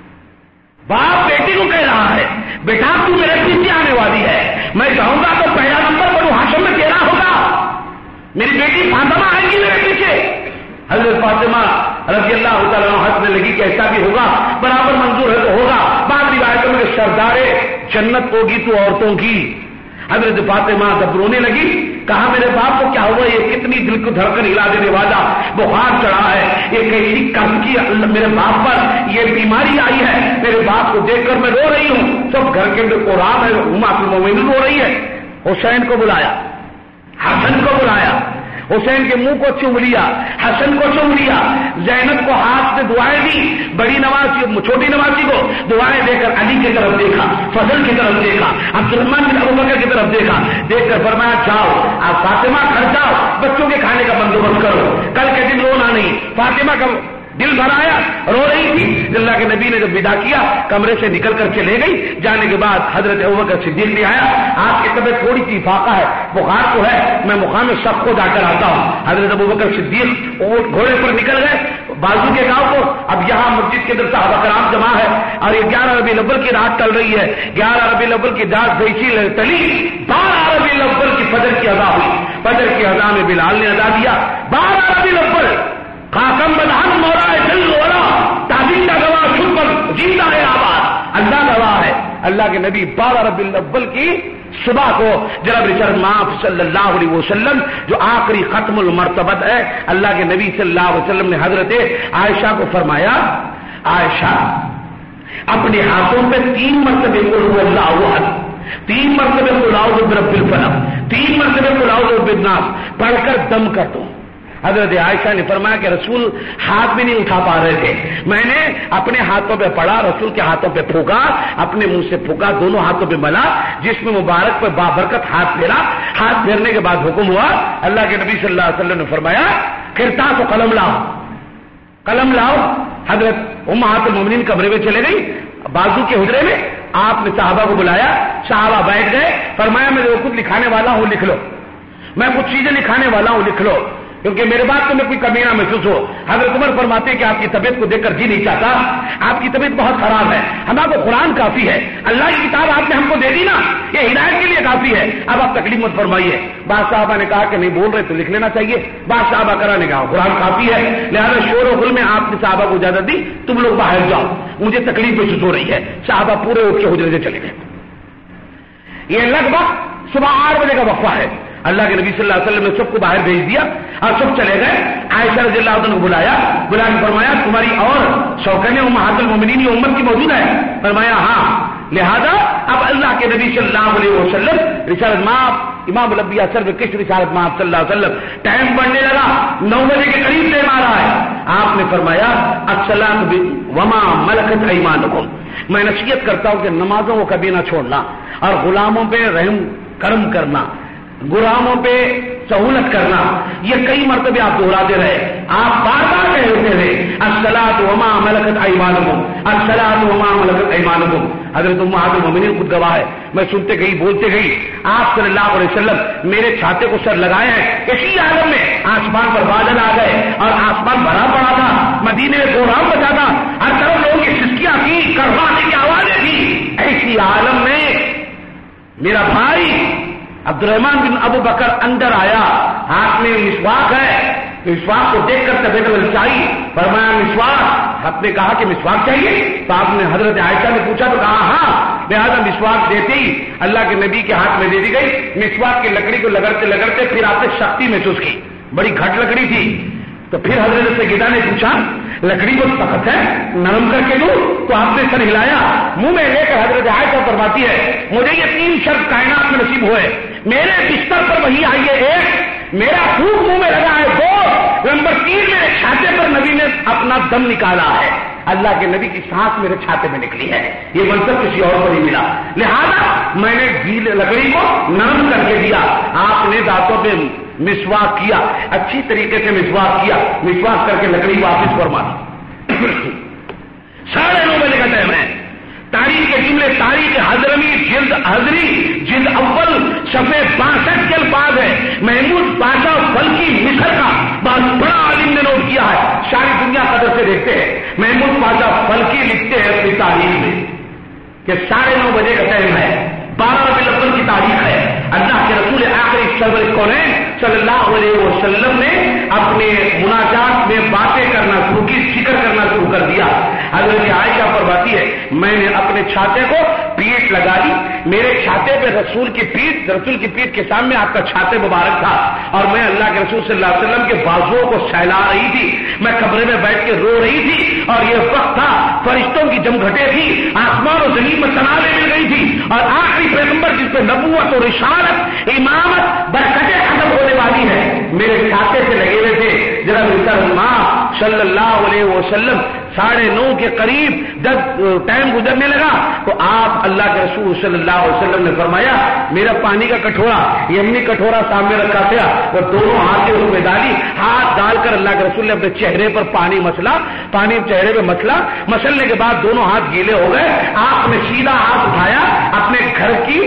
باپ بیٹی کو کہہ رہا ہے بیٹا تو میرے پیچھے آنے والی ہے، میں جاؤں گا تو پہلا نمبر بنو ہاشم میں تیرا ہوگا، میری بیٹی فاطمہ آئے گی میرے پیچھے، حضرت فاطمہ رضی اللہ تعالیٰ عنہ ہنسنے لگی کہ ایسا بھی ہوگا، برابر منظور ہے تو ہوگا، بعد روایتوں میں سردار جنت ہوگی تو عورتوں کی، حضرت فاطمہ جب رونے لگی کہا میرے باپ کو کیا ہوا، یہ کتنی دل کو دھڑکن ہلا دینے والا بخار چڑھا ہے، یہ کیسی قسم کی میرے باپ پر یہ بیماری آئی ہے، میرے باپ کو دیکھ کر میں رو رہی ہوں، سب گھر کے اندر قرآن ہے، امات المومنین رو رہی ہے، حسین کو بلایا، حسن کو بلایا، حسین کے منہ کو چوم لیا، حسن کو چوم لیا، زینب کو ہاتھ سے دعائیں دی، بڑی نوازی چھوٹی نوازی کو دعائیں دے کر علی کی طرف دیکھا، فضل کی طرف دیکھا، عبد الرحمن بن ابو بکر کی طرف دیکھا، دیکھ کر فرمایا جاؤ آپ فاطمہ گھر جاؤ، بچوں کے کھانے کا بندوبست کرو، کل کے دن رونا نہیں، فاطمہ کا دل بھر آیا، رو رہی تھی، اللہ کے نبی نے جب ودا کیا کمرے سے نکل کر چلے گئی، جانے کے بعد حضرت ابوبکر صدیق نے آیا، آپ کی طبیعت تھوڑی سی فاقہ ہے، بخار تو ہے، میں مقام سب کو جا کر آتا ہوں، حضرت ابوبکر صدیق گھوڑے پر نکل گئے بازو کے گاؤں کو، اب یہاں مسجد کے اندر صحابہ کرام جمع ہے، اور یہ گیارہ ربیع الاول کی رات چل رہی ہے، گیارہ ربیع الاول کی رات جیسی تلی، بارہ ربیع الاول کی فجر کی اذان ہوئی، فجر کی اذان میں بلال نے ادا دیا، بارہ ربیع الاول خاتم بدہن مولا جل وعلا تعظیم کا گواہ خود پر زندہ ہے آباد، اللہ گواہ ہے، اللہ کے نبی بارہ ربیع الاول کی صبح کو جناب رسول ماف صلی اللہ علیہ وسلم جو آخری ختم المرتبت ہے، اللہ کے نبی صلی اللہ علیہ وسلم نے حضرت عائشہ کو فرمایا عائشہ اپنے ہاتھوں پہ تین مرتبے قل هو اللہ احد، تین مرتبے قل اعوذ برب الفلق، تین مرتبے قل اعوذ برب الناس پڑھ کر دم کر دو۔ حضرت عائشہ نے فرمایا کہ رسول ہاتھ بھی نہیں اٹھا پا رہے تھے، میں نے اپنے ہاتھوں پہ پڑا، رسول کے ہاتھوں پہ پھونکا، اپنے منہ سے پھونکا، دونوں ہاتھوں پہ ملا، جس میں مبارک پہ بابرکت ہاتھ پھیرا، ہاتھ پھیرنے کے بعد حکم ہوا، اللہ کے نبی صلی اللہ علیہ وسلم نے فرمایا کرتاس و قلم لاؤ، قلم لاؤ، حضرت امہات المومنین کمرے میں چلے گئی، بازو کے حجرے میں آپ نے صحابہ کو بلایا، صحابہ بیٹھ گئے، فرمایا میں جو کچھ لکھانے والا ہوں لکھ لو، میں کچھ چیزیں لکھانے والا ہوں لکھ لو، کیونکہ میرے بات تو میں کوئی کمی نہ محسوس ہو۔ حضرت عمر فرماتے ہیں کہ آپ کی طبیعت کو دیکھ کر جی نہیں چاہتا، آپ کی طبیعت بہت خراب ہے، ہمارا کو قرآن کافی ہے، اللہ کی کتاب آپ نے ہم کو دے دی نا، یہ ہدایت کے لیے کافی ہے، اب آپ تکلیف مت فرمائیے۔ بعض صحابہ نے کہا کہ نہیں بول رہے تو لکھ لینا چاہیے، بعض صحابہ کرا نے کہا قرآن کافی ہے، لہٰذا شور و غل میں آپ نے صحابہ کو اجازت دی تم لوگ باہر جاؤ، مجھے تکلیف محسوس ہو رہی ہے، صحابہ پورے اٹھ کے حجرے سے چلے گئے۔ یہ لگ بھگ صبح آٹھ بجے کا وقفہ ہے، اللہ کے نبی صلی اللہ علیہ وسلم نے سب کو باہر بھیج دیا اور سب چلے گئے، عائشہ رضی اللہ عنہ کو بلایا، بلا کے فرمایا تمہاری اور شوکن امہات المومنین یہ امت کی موجود ہے، فرمایا ہاں، لہذا اب اللہ کے نبی صلی اللہ علیہ وسلم رسالت مآب امام الانبیاء سر کش رسالت مآب صلی اللہ علیہ وسلم ٹائم بڑھنے لگا، نو بجے کے قریب ٹائم آ رہا ہے، آپ نے فرمایا الصلاۃ وما ملکت ایمانکم، میں نصیحت کرتا ہوں کہ نمازوں کو کبھی نہ چھوڑنا اور غلاموں پہ رحم کرم کرنا، غلاموں پہ سہولت کرنا، یہ کئی مرتبہ آپ دہراتے رہے، آپ بار بار کہتے رہے الصلاۃ وما ملکت ایمانکم، الصلاۃ وما ملکت ایمانکم، حضرت امہات المومنین خود گواہ ہے، میں سنتے گئی بولتے گئی، آپ صلی اللہ علیہ وسلم میرے چھاتے کو سر لگائے ہیں، اسی عالم میں آسمان پر بادل آ گئے اور آسمان بھرا پڑا تھا، مدینے میں کوہرام بچا تھا، ہر طرف لوگوں کی سسکیاں تھی، کروانے کی آوازیں تھی، ایسی عالم میں میرا بھائی عبد الرحمن بن ابو بکر اندر آیا، ہاتھ میں مسواک ہے، مسواک کو دیکھ کر طبیعت للچائی، فرمایا مسواک، آپ نے کہا کہ مسواک چاہیے، تو آپ نے حضرت عائشہ نے پوچھا تو کہا ہاں، لہٰذا مسواک دیتے ہی اللہ کے نبی کے ہاتھ میں دے دی گئی، مسواک کی لکڑی کو لگڑتے لگڑتے پھر آپ نے سختی محسوس کی، بڑی گھٹ لکڑی تھی، تو پھر حضرت سیدہ نے پوچھا لکڑی کو سخت ہے نرم کر کے دوں، تو آپ نے سر ہلایا، منہ میں لے کر حضرت عائشہ فرماتی ہے مجھے یہ تین شرط کائنات میں نصیب ہوئے، میرے بستر پر وہی آئی ہے ایک، میرا پھوک منہ میں لگا ہے دو، نمبر تین میرے چھاتے پر نبی نے اپنا دم نکالا ہے، اللہ کے نبی کی سانس میرے چھاتے میں نکلی ہے، یہ منصب کسی اور کو نہیں ملا، لہذا میں نے گیل لکڑی کو نرم کر کے دیا، آپ نے دانتوں پہ مسواک کیا، اچھی طریقے سے مسواک کیا، مسواک کر کے لکڑی واپس فرما دی۔ ساڑھے نو بجے کا ٹائم ہے، تاریخ کے جملے تاریخ حضرمی جلد حضری جلد اول صفحے باسٹھ کے الفاظ ہے، محمود بادشاہ فلکی مصر کا بہت بڑا عالم نے نوٹ کیا ہے، ساری دنیا قدر سے دیکھتے ہیں، محمود بادشاہ فلکی لکھتے ہیں اپنی تاریخ میں کہ ساڑھے نو بجے کا ٹائم ہے، بارہ ربیع الاول کی تاریخ ہے، اللہ کے رسول آخری سرور کونین صلی اللہ علیہ وسلم نے اپنے مناجات میں باتیں کرنا شروع کی، ذکر کرنا شروع کر دیا، حضرت عائشہ فرماتی ہے میں نے اپنے چھاتے کو پیٹ لگائی، میرے چھاتے پہ رسول کی پیٹ، رسول کی پیٹ کے سامنے آپ کا چھاتے مبارک تھا، اور میں اللہ کے رسول صلی اللہ علیہ وسلم کے بازوؤں کو سہلا رہی تھی، میں کمرے میں بیٹھ کے رو رہی تھی، اور یہ وقت تھا فرشتوں کی جمگھٹیں تھی، آسمان و زمین میں تنابیں مل گئی تھی، اور آخری پیغمبر جس پہ نبوت اور رسالت امامت برکتیں ختم ہونے والی ہے میرے چھاتے سے لگے ہوئے تھے، ذرا ماں صلی اللہ علیہ وسلم ساڑھے نو کے قریب جب ٹائم گزرنے لگا تو آپ اللہ کے رسول صلی اللہ علیہ وسلم نے فرمایا میرا پانی کا کٹورا، یہ اپنی کٹورا سامنے رکھا تھا اور دونوں ہاتھ اس میں ڈالی، ہاتھ ڈال کر اللہ کے رسول نے اپنے چہرے پر پانی مسلا، پانی چہرے پہ مسلا، مسلنے کے بعد دونوں ہاتھ گیلے ہو گئے، آپ نے سیدھا ہاتھ اٹھایا اپنے گھر کی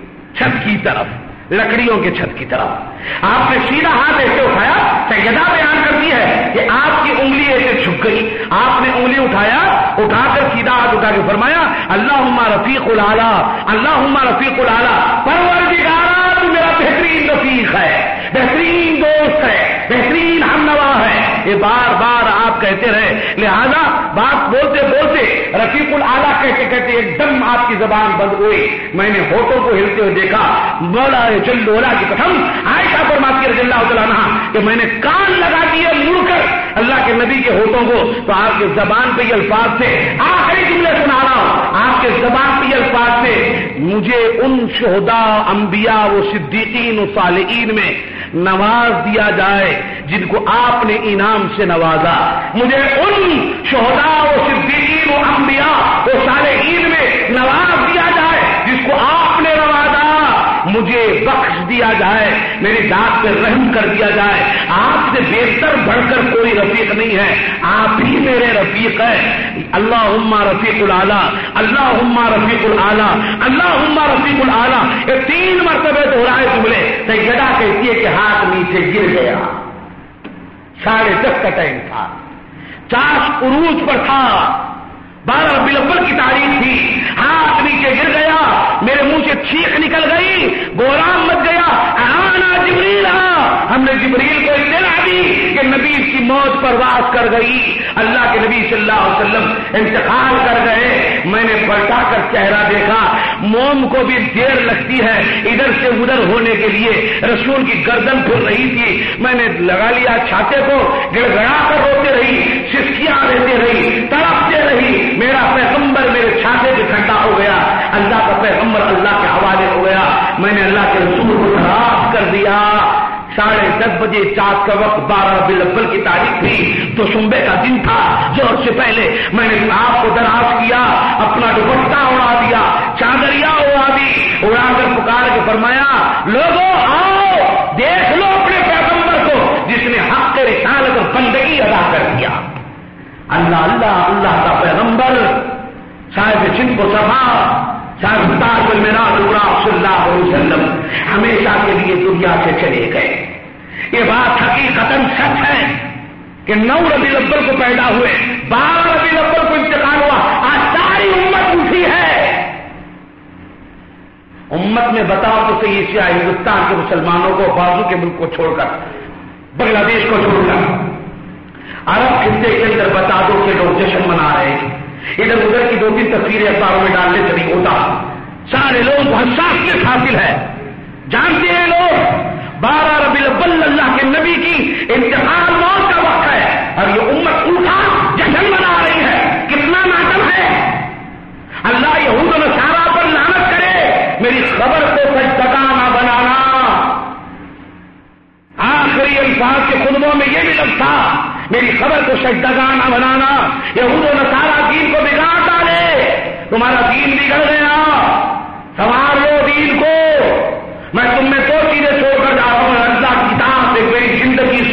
چھت کی طرف، لکڑیوں کے چھت کی طرف، آپ نے سیدھا ہاتھ ایسے اٹھایا، سیدہ بیان کرتی ہے کہ آپ کی انگلی ایسے جھک گئی، آپ نے انگلی اٹھایا، اٹھا کر سیدھا ہاتھ اٹھا کے فرمایا اللہم رفیق الاعلی، اللہم رفیق الاعلی، پروردگارا تو میرا بہترین رفیق ہے، بہترین دوست ہے، بہترین ہمنوا ہے، یہ بار بار آپ کہتے رہے، لہذا بات بولتے بولتے رفیق الاعلی کہتے کہتے ایک دم آپ کی زبان بند ہوئی، میں نے ہوٹوں کو ہلتے ہوئے دیکھا، مولا جل وعلا کی قسم عائشہ فرماتی رضی اللہ تعالیٰ عنہا کہ میں نے کان لگا دیے مڑ کر اللہ کے نبی کے ہوٹوں کو، تو آپ کے زبان پہ یہ الفاظ تھے، آخری جملے سنا رہا ہوں، آپ کے زبان پہ یہ الفاظ تھے مجھے ان شہداء انبیاء و صدیقین و صالحین میں نواز دیا جائے جن کو آپ نے انعام سے نوازا، مجھے ان شہداء و صدیقین و انبیاء و صالحین میں نواز دیا جائے جس کو آپ نے نوازا، مجھے بخش دیا جائے، میری ذات پہ رحم کر دیا جائے، آپ سے بہتر بڑھ کر کوئی رفیق نہیں ہے، آپ ہی میرے رفیق ہے، اللہم رفیق الاعلی، اللہم رفیق الاعلی، اللہم رفیق الاعلی، یہ تین مرتبہ دہرائے جملے، سیدہ کہتی ہے کہ ہاتھ نیچے گر گیا، ساڑھے دس کا ٹائم تھا، چاش عروج پر تھا، بارہ ربیع الاول کی تاریخ تھی، ہاتھ نیچے گر گیا، میرے منہ سے چیخ نکل گئی، بحران مچ گیا، آنا جبریل، ہم نے جبریل کو اطلاع دی کہ نبی کی موت پرواز کر گئی، اللہ کے نبی صلی اللہ علیہ وسلم انتقال کر گئے، میں نے پلٹا کر چہرہ دیکھا، موم کو بھی دیر لگتی ہے ادھر سے ادھر ہونے کے لیے، رسول کی گردن پھر رہی تھی، میں نے لگا لیا چھاتے کو، گڑ گڑا کر روتے رہی، سسکیاں دیتے رہی، تڑپتے رہی، میرا پیغمبر میرے چھاتے پہ ٹھنڈا ہو گیا، اللہ کا پیغمبر اللہ کے حوالے ہو گیا، میں نے اللہ کے رسول کو خراب کر دیا، ساڑھے دس بجے چاند کا وقت، بارہ ربیع الاول کی تاریخ تھی، تو صبح کا دن تھا، زہر سے پہلے میں نے آپ کو دراز کیا، اپنا دوپٹہ اڑا دیا، چادریا اڑا دی، اڑا کر پکار کے فرمایا لوگوں آؤ دیکھ لو اپنے پیغمبر کو جس نے حق رسالت اور بندگی ادا کر دیا، اللہ اللہ اللہ کا پیغمبر صاحب جن کو صفا صاحب تاج المنار صلی اللہ علیہ وسلم ہمیشہ کے لیے دنیا سے چلے گئے. یہ بات حقیقتاً سچ ہے کہ نو ربیع الاول کو پیدا ہوئے، بارہ ربیع الاول کو انتقال ہوا. آج ساری امت اٹھی ہے. امت میں بتاؤ تو صحیح ایشیا ہندوستان کے مسلمانوں کو، بازو کے ملک کو چھوڑ کر، بنگلہ دیش کو چھوڑ کر، عرب خطے کے اندر بتا دو کہ لوگ جشن منا رہے ہیں. ادھر ادھر کی دو تین تصویریں اخباروں میں ڈالنے سے نہیں ہوتا. سارے لوگ کو حساسیت حاصل ہے. جانتے ہیں لوگ بارہ ربیع الاول اللہ کے نبی کی انتقال موت کا وقت ہے، اور یہ امت اٹھا جشن منا رہی ہے. کتنا ماتم ہے. اللہ یہود و نصارہ پر لعنت کرے، میری خبر کو سجدہ نہ بنانا. آخری الفاظ کے خطبوں میں یہ بھی لفظ تھا، میری خبر کو سجدہ نہ بنانا. یہود و نصارہ دین کو بگاڑ ڈالے، تمہارا دین بگڑ گیا، سنوار لو دین کو. میں تم میں دو چیزیں چھوڑ کر جا رہا ہوں، اللہ کی کتاب سے میری زندگی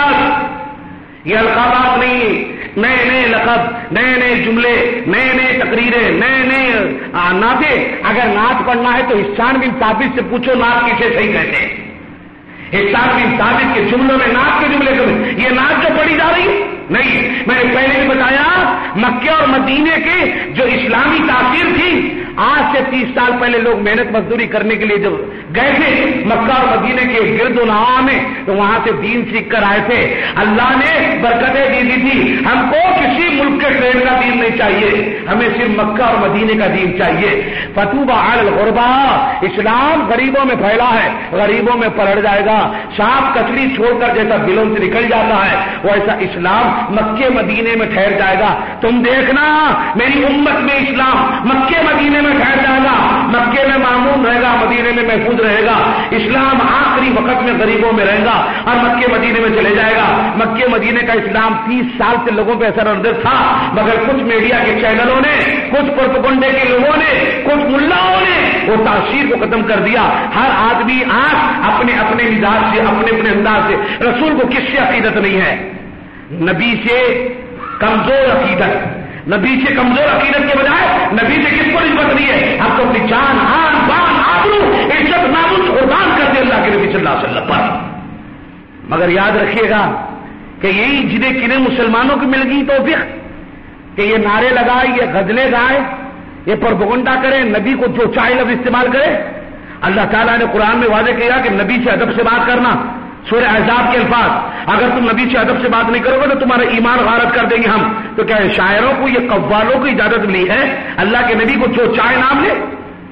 سنت. یہ القابات نہیں، نئے نئے لقب، نئے نئے جملے، نئے نئے تقریریں، نئے نئے نعتیں. اگر نعت پڑھنا ہے تو حسان بن ثابت سے پوچھو نعت کسے صحیح کہتے ہیں. حسان بن ثابت کے جملوں میں نعت کے جملے کریں. یہ نعت جو پڑھی جا رہی نہیں. میں نے پہلے بھی بتایا مکے اور مدینے کے جو اسلامی تاثیر تھی، آج سے تیس سال پہلے لوگ محنت مزدوری کرنے کے لیے جب گئے تھے مکہ اور مدینے کے گرد و نواح میں، تو وہاں سے دین سیکھ کر آئے تھے. اللہ نے برکتیں دی دی تھی. ہم کو کسی ملک کے ٹرین کا دین نہیں چاہیے، ہمیں صرف مکہ اور مدینے کا دین چاہیے. فتوبہ علی الغربا، اسلام غریبوں میں پھیلا ہے، غریبوں میں پلٹ جائے گا. سانپ کچڑی چھوڑ کر جیسا دلوں سے نکل جاتا ہے، ویسا اسلام مکے مدینے میں ٹھہر جائے گا. تم دیکھنا میری امت میں اسلام مکے مدینے میں ٹھہر جائے گا، مکے میں معمون رہے گا، مدینے میں محفوظ رہے گا. اسلام آخری وقت میں غریبوں میں رہے گا اور مکے مدینے میں چلے جائے گا. مکے مدینے کا اسلام تیس سال سے لوگوں پہ اثر اندر تھا، مگر کچھ میڈیا کے چینلوں نے، کچھ پروپیگنڈے کے لوگوں نے، کچھ ملاؤں نے وہ تاثیر کو ختم کر دیا. ہر آدمی آج اپنے اپنے مزاج سے، اپنے اپنے انداز سے. رسول کو کس سے عقیدت نہیں ہے؟ نبی سے کمزور عقیدت، نبی سے کمزور عقیدت کے بجائے نبی سے کس کو نسبت نہیں ہے؟ آپ کو اپنی جان، آن، بان، آبرو، عزت، ناموس قربان کر دے اللہ کے نبی صلی اللہ علیہ وسلم پر. مگر یاد رکھیے گا کہ یہی جنہیں کنہیں مسلمانوں کی مل گئی توفیق کہ یہ نعرے لگائے، یہ غزلیں گائے، یہ پروپیگنڈا کرے، نبی کو جو چاہے لفظ استعمال کرے. اللہ تعالیٰ نے قرآن میں واضح کیا کہ نبی سے ادب سے بات کرنا. سورہ احزاب کے الفاظ، اگر تم نبی سے ادب سے بات نہیں کرو گے تو تمہارا ایمان غارت کر دیں گے ہم. تو کیا شاعروں کو، یہ قوالوں کو اجازت ملی ہے اللہ کے نبی کو جو چاہے نام لے؟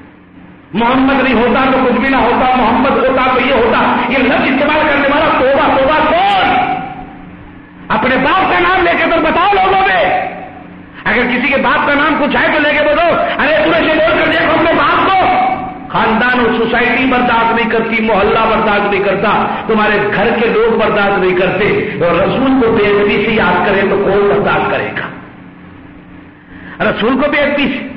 محمد نہیں ہوتا تو کچھ بھی نہ ہوتا، محمد ہوتا تو یہ ہوتا. یہ لفظ استعمال کرنے والا توبہ توبہ کون؟ اپنے باپ کا نام لے کے تو بتاؤ لوگوں میں. اگر کسی کے باپ کا نام کچھ ہے تو لے کے بولو، ارے تمہیں سے بول کر دیکھو اپنے باپ کو. خاندان اور سوسائٹی برداشت نہیں کرتی، محلہ برداشت نہیں کرتا، تمہارے گھر کے لوگ برداشت نہیں کرتے. اور رسول کو بے ادبی سے یاد کرے تو کون برداشت کرے گا؟ رسول کو بے ادبی سے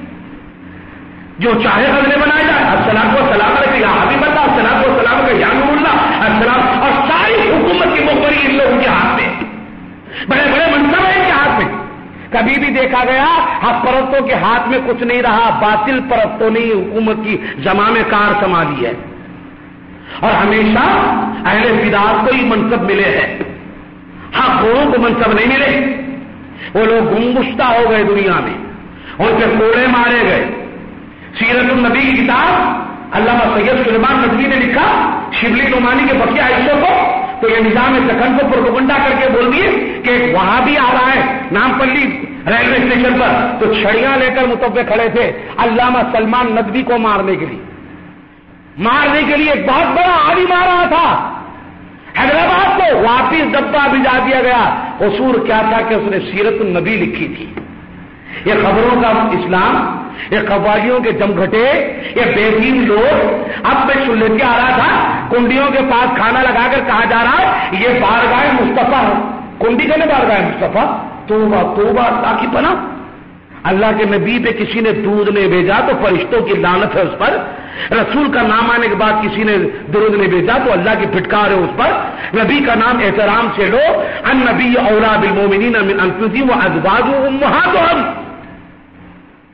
جو چاہے غزلیں بنایا جائے، السلام کو سلام علیکم یا حبیب اللہ، السلام کو سلام علیکم یا نور اللہ، السلام. اور ساری حکومت کی مخبری ان لوگوں کے ہاتھ میں، بڑے بڑے منصب ہیں ان کے ہاتھ میں. کبھی بھی دیکھا گیا حق پرستوں کے ہاتھ میں کچھ نہیں رہا، باطل پرستوں نے حکومت کی زمام کار سنبھالی ہے. اور ہمیشہ اہل بدعت کو ہی منصب ملے ہیں، حق گوروں کو منصب نہیں ملے. وہ لوگ گمگشتہ ہو گئے دنیا میں، ان کے کوڑے مارے گئے. سیرت النبی کی کتاب علامہ سید سلیمان ندوی نے لکھا شبلی نعمانی کے بقیہ حصوں کو، تو یہ نظام سکن کو پروپیگنڈا کر کے بول دیے کہ وہاں بھی آ رہا ہے نام پلی ریلوے اسٹیشن پر، تو چھڑیاں لے کر متوقع کھڑے تھے علامہ سلمان ندوی کو مارنے کے لیے. مارنے کے لیے ایک بہت بڑا عالم آ رہا تھا حیدرآباد کو، واپس ڈبہ بھجا دیا گیا. قصور کیا تھا کہ اس نے سیرت النبی لکھی تھی. یہ خبروں کا اسلام، یہ قوالیوں کے جمگھٹے، یہ بے دین لوگ. اب میں سن لیتے آ رہا تھا کنڈیوں کے پاس کھانا لگا کر کہا جا رہا ہے یہ بارگاہ مصطفیٰ ہے. کنڈی کا نہیں بارگاہ مصطفیٰ، توبہ توبہ اللہ کی پناہ. اللہ کے نبی پہ کسی نے دودھ نہیں بھیجا تو فرشتوں کی لعنت ہے اس پر. رسول کا نام آنے کے بعد کسی نے درود نہیں بھیجا تو اللہ کی پھٹکار ہے اس پر. نبی کا نام احترام سے لو. النبی اولی بالمؤمنین من انفسہم وازواجہ امہاتہم.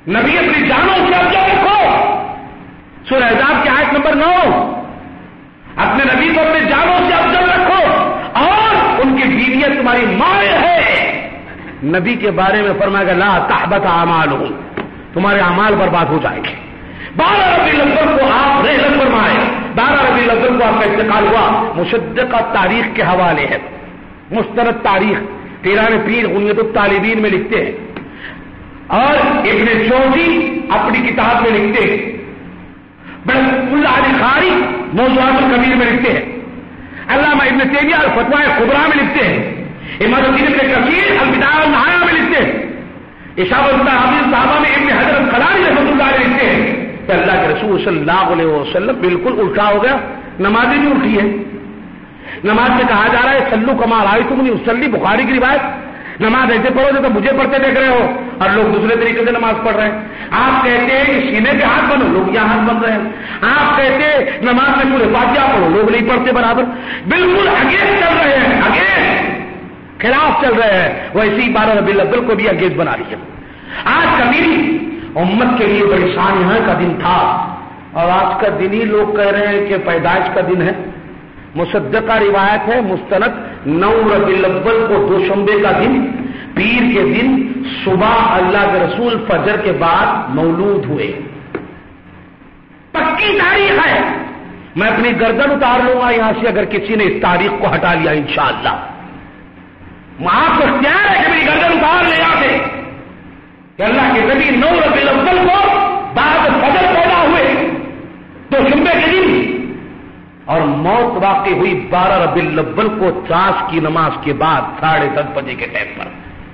نبی اپنی جانوں سے افضل رکھو. سورہ احزاب کی آیت نمبر نو. اپنے نبی کو اپنے جانوں سے افضل رکھو اور ان کی بیویاں تمہاری مائیں ہے. نبی کے بارے میں فرمایا گیا لا تحبط اعمالهم، تمہارے اعمال برباد ہو جائیں گے. بارہ ربیع الاول کو آپ رحلت فرمائے، بارہ ربیع الاول کو آپ کا انتقال ہوا. مصدقہ تاریخ کے حوالے ہے، مستند تاریخ پیران پیر غنیت الطالبین میں لکھتے ہیں اور ابن جوزی اپنی کتاب میں لکھتے ہیں، ملا علی قاری موضوعات الکبیر میں لکھتے ہیں، علامہ ابن تیمیہ الفتویٰ الکبریٰ میں لکھتے ہیں، امام الدین ابن کثیر البدایہ والنہایہ میں لکھتے ہیں، اشارہ الحدیث صحابہ میں ابن حجر الاسقلانی رحمۃ اللہ علیہ لکھتے ہیں کہ اللہ کے رسول صلی اللہ علیہ وسلم بالکل الٹا ہو گیا. نمازیں بھی الٹی ہے. نماز میں کہا جا رہا ہے سلو کما رأیتمونی اصلی، بخاری کی روایت. نماز ایسے پڑھو جیسے مجھے پڑھتے دیکھ رہے ہو، اور لوگ دوسرے طریقے سے نماز پڑھ رہے ہیں. آپ کہتے ہیں کہ سینے پہ ہاتھ بنو، لوگ یہاں ہاتھ بن رہے ہیں. آپ کہتے ہیں نماز میں پورے فاتحہ پڑھو، لوگ نہیں پڑھتے برابر. بالکل اگینسٹ چل رہے ہیں، اگینسٹ خلاف چل رہے ہیں. ویسے ہی بارہ ربیع الاول کو بھی اگینسٹ بنا رہی ہے. آج کا دن امت کے لیے بڑی سانحہ کا دن تھا، اور آج کا دن ہی لوگ کہہ رہے ہیں کہ پیدائش کا دن ہے. مصدقہ روایت ہے مستند، نو ربیع الاول کو دوشنبے کا دن، پیر کے دن صبح اللہ کے رسول فجر کے بعد مولود ہوئے. پکی تاریخ ہے. میں اپنی گردن اتار لوں گا یہاں سے اگر کسی نے اس تاریخ کو ہٹا لیا انشاءاللہ. آپ کو اختیار ہے کہ میری گردن اتار لے آتے کہ اللہ کے نبی نو ربیع الاول کو بعد فجر پیدا ہوئے دوشنبے کے دن، اور موت واقع ہوئی بارہ ربیع الاول کو چاش کی نماز کے بعد ساڑھے دس بجے کے ٹائم پر.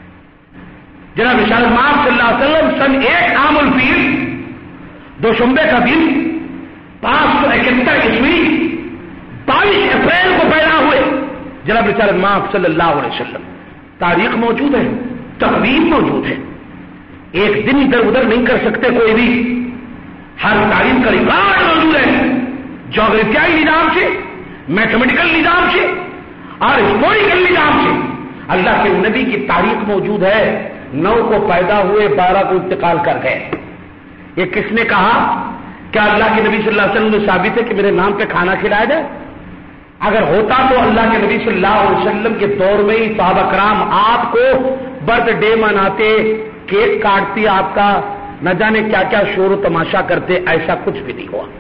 جناب ارشاد مآب صلی اللہ علیہ وسلم سن ایک عام الفیل دوشنبے کا دن پانچ سو اکہتر عیسوی بائیس اپریل کو پیدا ہوئے. جناب ارشاد مآب صلی اللہ علیہ وسلم. تاریخ موجود ہے، تقویم موجود ہے، ایک دن ادھر ادھر نہیں کر سکتے کوئی بھی. ہر تاریخ کا ریکارڈ موجود ہے، جغرافیائی نظام سے، میتھمیٹیکل نظام سے اور ہسٹوریکل نظام سے. اللہ کے نبی کی تاریخ موجود ہے. نو کو پیدا ہوئے، بارہ کو انتقال کر گئے. یہ کس نے کہا؟ کیا اللہ کے نبی صلی اللہ علیہ وسلم نے ثابت ہے کہ میرے نام پہ کھانا کھلایا جائے؟ اگر ہوتا تو اللہ کے نبی صلی اللہ علیہ وسلم کے دور میں ہی صحابہ کرام آپ کو برتھ ڈے مناتے، کیک کاٹتے، آپ کا نہ جانے کیا کیا شور و تماشا کرتے. ایسا کچھ بھی نہیں ہوا.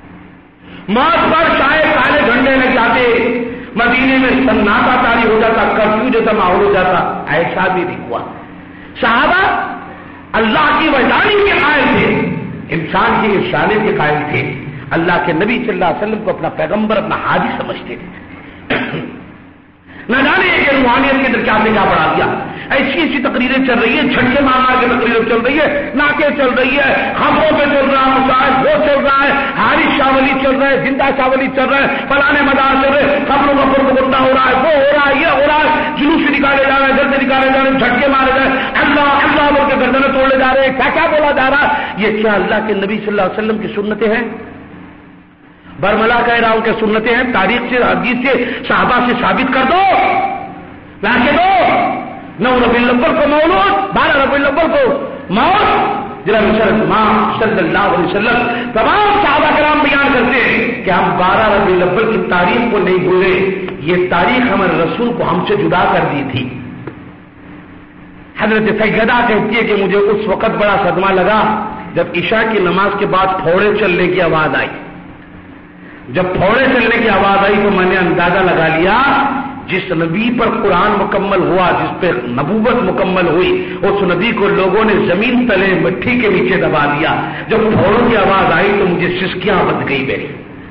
موت پر شاید کالے جھنڈے لگ جاتے، مدینے میں سناٹا طاری ہو جاتا، کرفیو جیسا ماحول ہو جاتا. ایسا بھی نہیں ہوا. صحابہ اللہ کی وحدانیت کے قائل تھے، انسان کی انسانیت کے قائل تھے. اللہ کے نبی صلی اللہ علیہ وسلم کو اپنا پیغمبر، اپنا حادی سمجھتے تھے. نہ جانے کہ روحانیت کے اندر کیا نے کیا بڑھا دیا. ایسی ایسی تقریریں چل رہی ہیں، جھٹکے مارنا کی تقریریں چل رہی ہے، ناکے چل رہی ہے، خبروں پہ چل رہا ہے، مشاہد وہ چل رہا ہے، حارث شاہ ولی چل رہا ہے، زندہ شاہ ولی چل رہا ہے، فلانے مدار چل رہے، خبروں کا پروپیگنڈا ہو رہا ہے، وہ ہو رہا ہے، یہ ہو رہا ہے، جلوس سے نکالے جا رہے ہیں، گھر سے نکالے جا رہے ہیں، جھٹکے مارے جا رہے ہیں، اللہ اللہ بول کے گردنیں توڑے جا رہے ہیں. کیا کیا بولا جا رہا ہے؟ یہ کیا اللہ کے نبی صلی اللہ علیہ وسلم کی سنتیں ہیں؟ برملا کہہ رہا ہوں کہ سنتیں ہیں. تاریخ سے، حدیث سے، صحابہ سے ثابت کر دو، لا کے دو. نو ربیع الاول کو مولود، بارہ ربیع الاول کو موت. جناب ماں صلی اللہ علیہ وسلم تمام صحابہ کرام بیان کرتے ہیں کہ ہم بارہ ربیع الاول کی تاریخ کو نہیں بھولے. یہ تاریخ ہمارے رسول کو ہم سے جدا کر دی تھی. حضرت سیدہ کہتی ہے کہ مجھے اس وقت بڑا صدمہ لگا جب عشاء کی نماز کے بعد پھوڑے چلنے کی آواز آئی. جب پھوڑے چلنے کی آواز آئی تو میں نے اندازہ لگا لیا جس نبی پر قرآن مکمل ہوا، جس پہ نبوت مکمل ہوئی، اس نبی کو لوگوں نے زمین تلے مٹی کے نیچے دبا دیا. جب پھوڑوں کی آواز آئی تو مجھے سسکیاں بند گئی میری،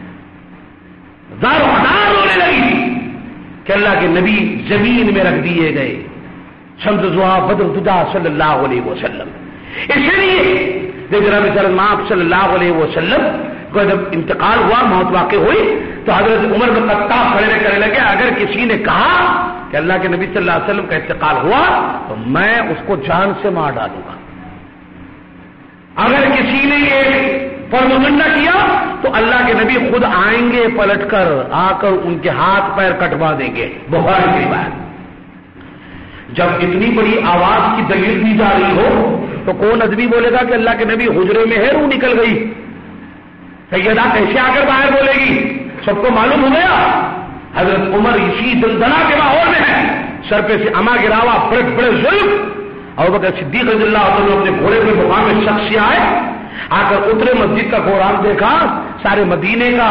زار ہزار ہونے لگی کہ اللہ کے نبی زمین میں رکھ دیے گئے. شمس ضحیٰ بدر دجا صلی اللہ علیہ وسلم. اسی لیے جناب مآب صلی اللہ علیہ وسلم کو جب انتقال ہوا، موت واقع ہوئی، تو حضرت عمر بن خطاب کھڑے کرنے لگے اگر کسی نے کہا کہ اللہ کے نبی صلی اللہ علیہ وسلم کا انتقال ہوا تو میں اس کو جان سے مار ڈالوں گا. اگر کسی نے یہ پروپیگنڈا کیا تو اللہ کے نبی خود آئیں گے پلٹ کر، آ کر ان کے ہاتھ پیر کٹوا دیں گے. بخاری کی روایت. جب اتنی بڑی آواز کی دلیل دی جا رہی ہو تو کون ادبی بولے گا کہ اللہ کے نبی حجرے میں ہے، روح نکل گئی؟ سیدہ کیسے آ کر باہر بولے گی؟ سب کو معلوم ہو گیا حضرت عمر اسی دندنا کے ماحول میں ہے، سر پہ سے اما گرا ہوا، بڑے بڑے ظلم. اور بکر صدیق رضی اللہ عنہ اپنے گھوڑے پہ مقام میں شخص سے آئے، آ کر اترے، مسجد کا قرآن دیکھا، سارے مدینے کا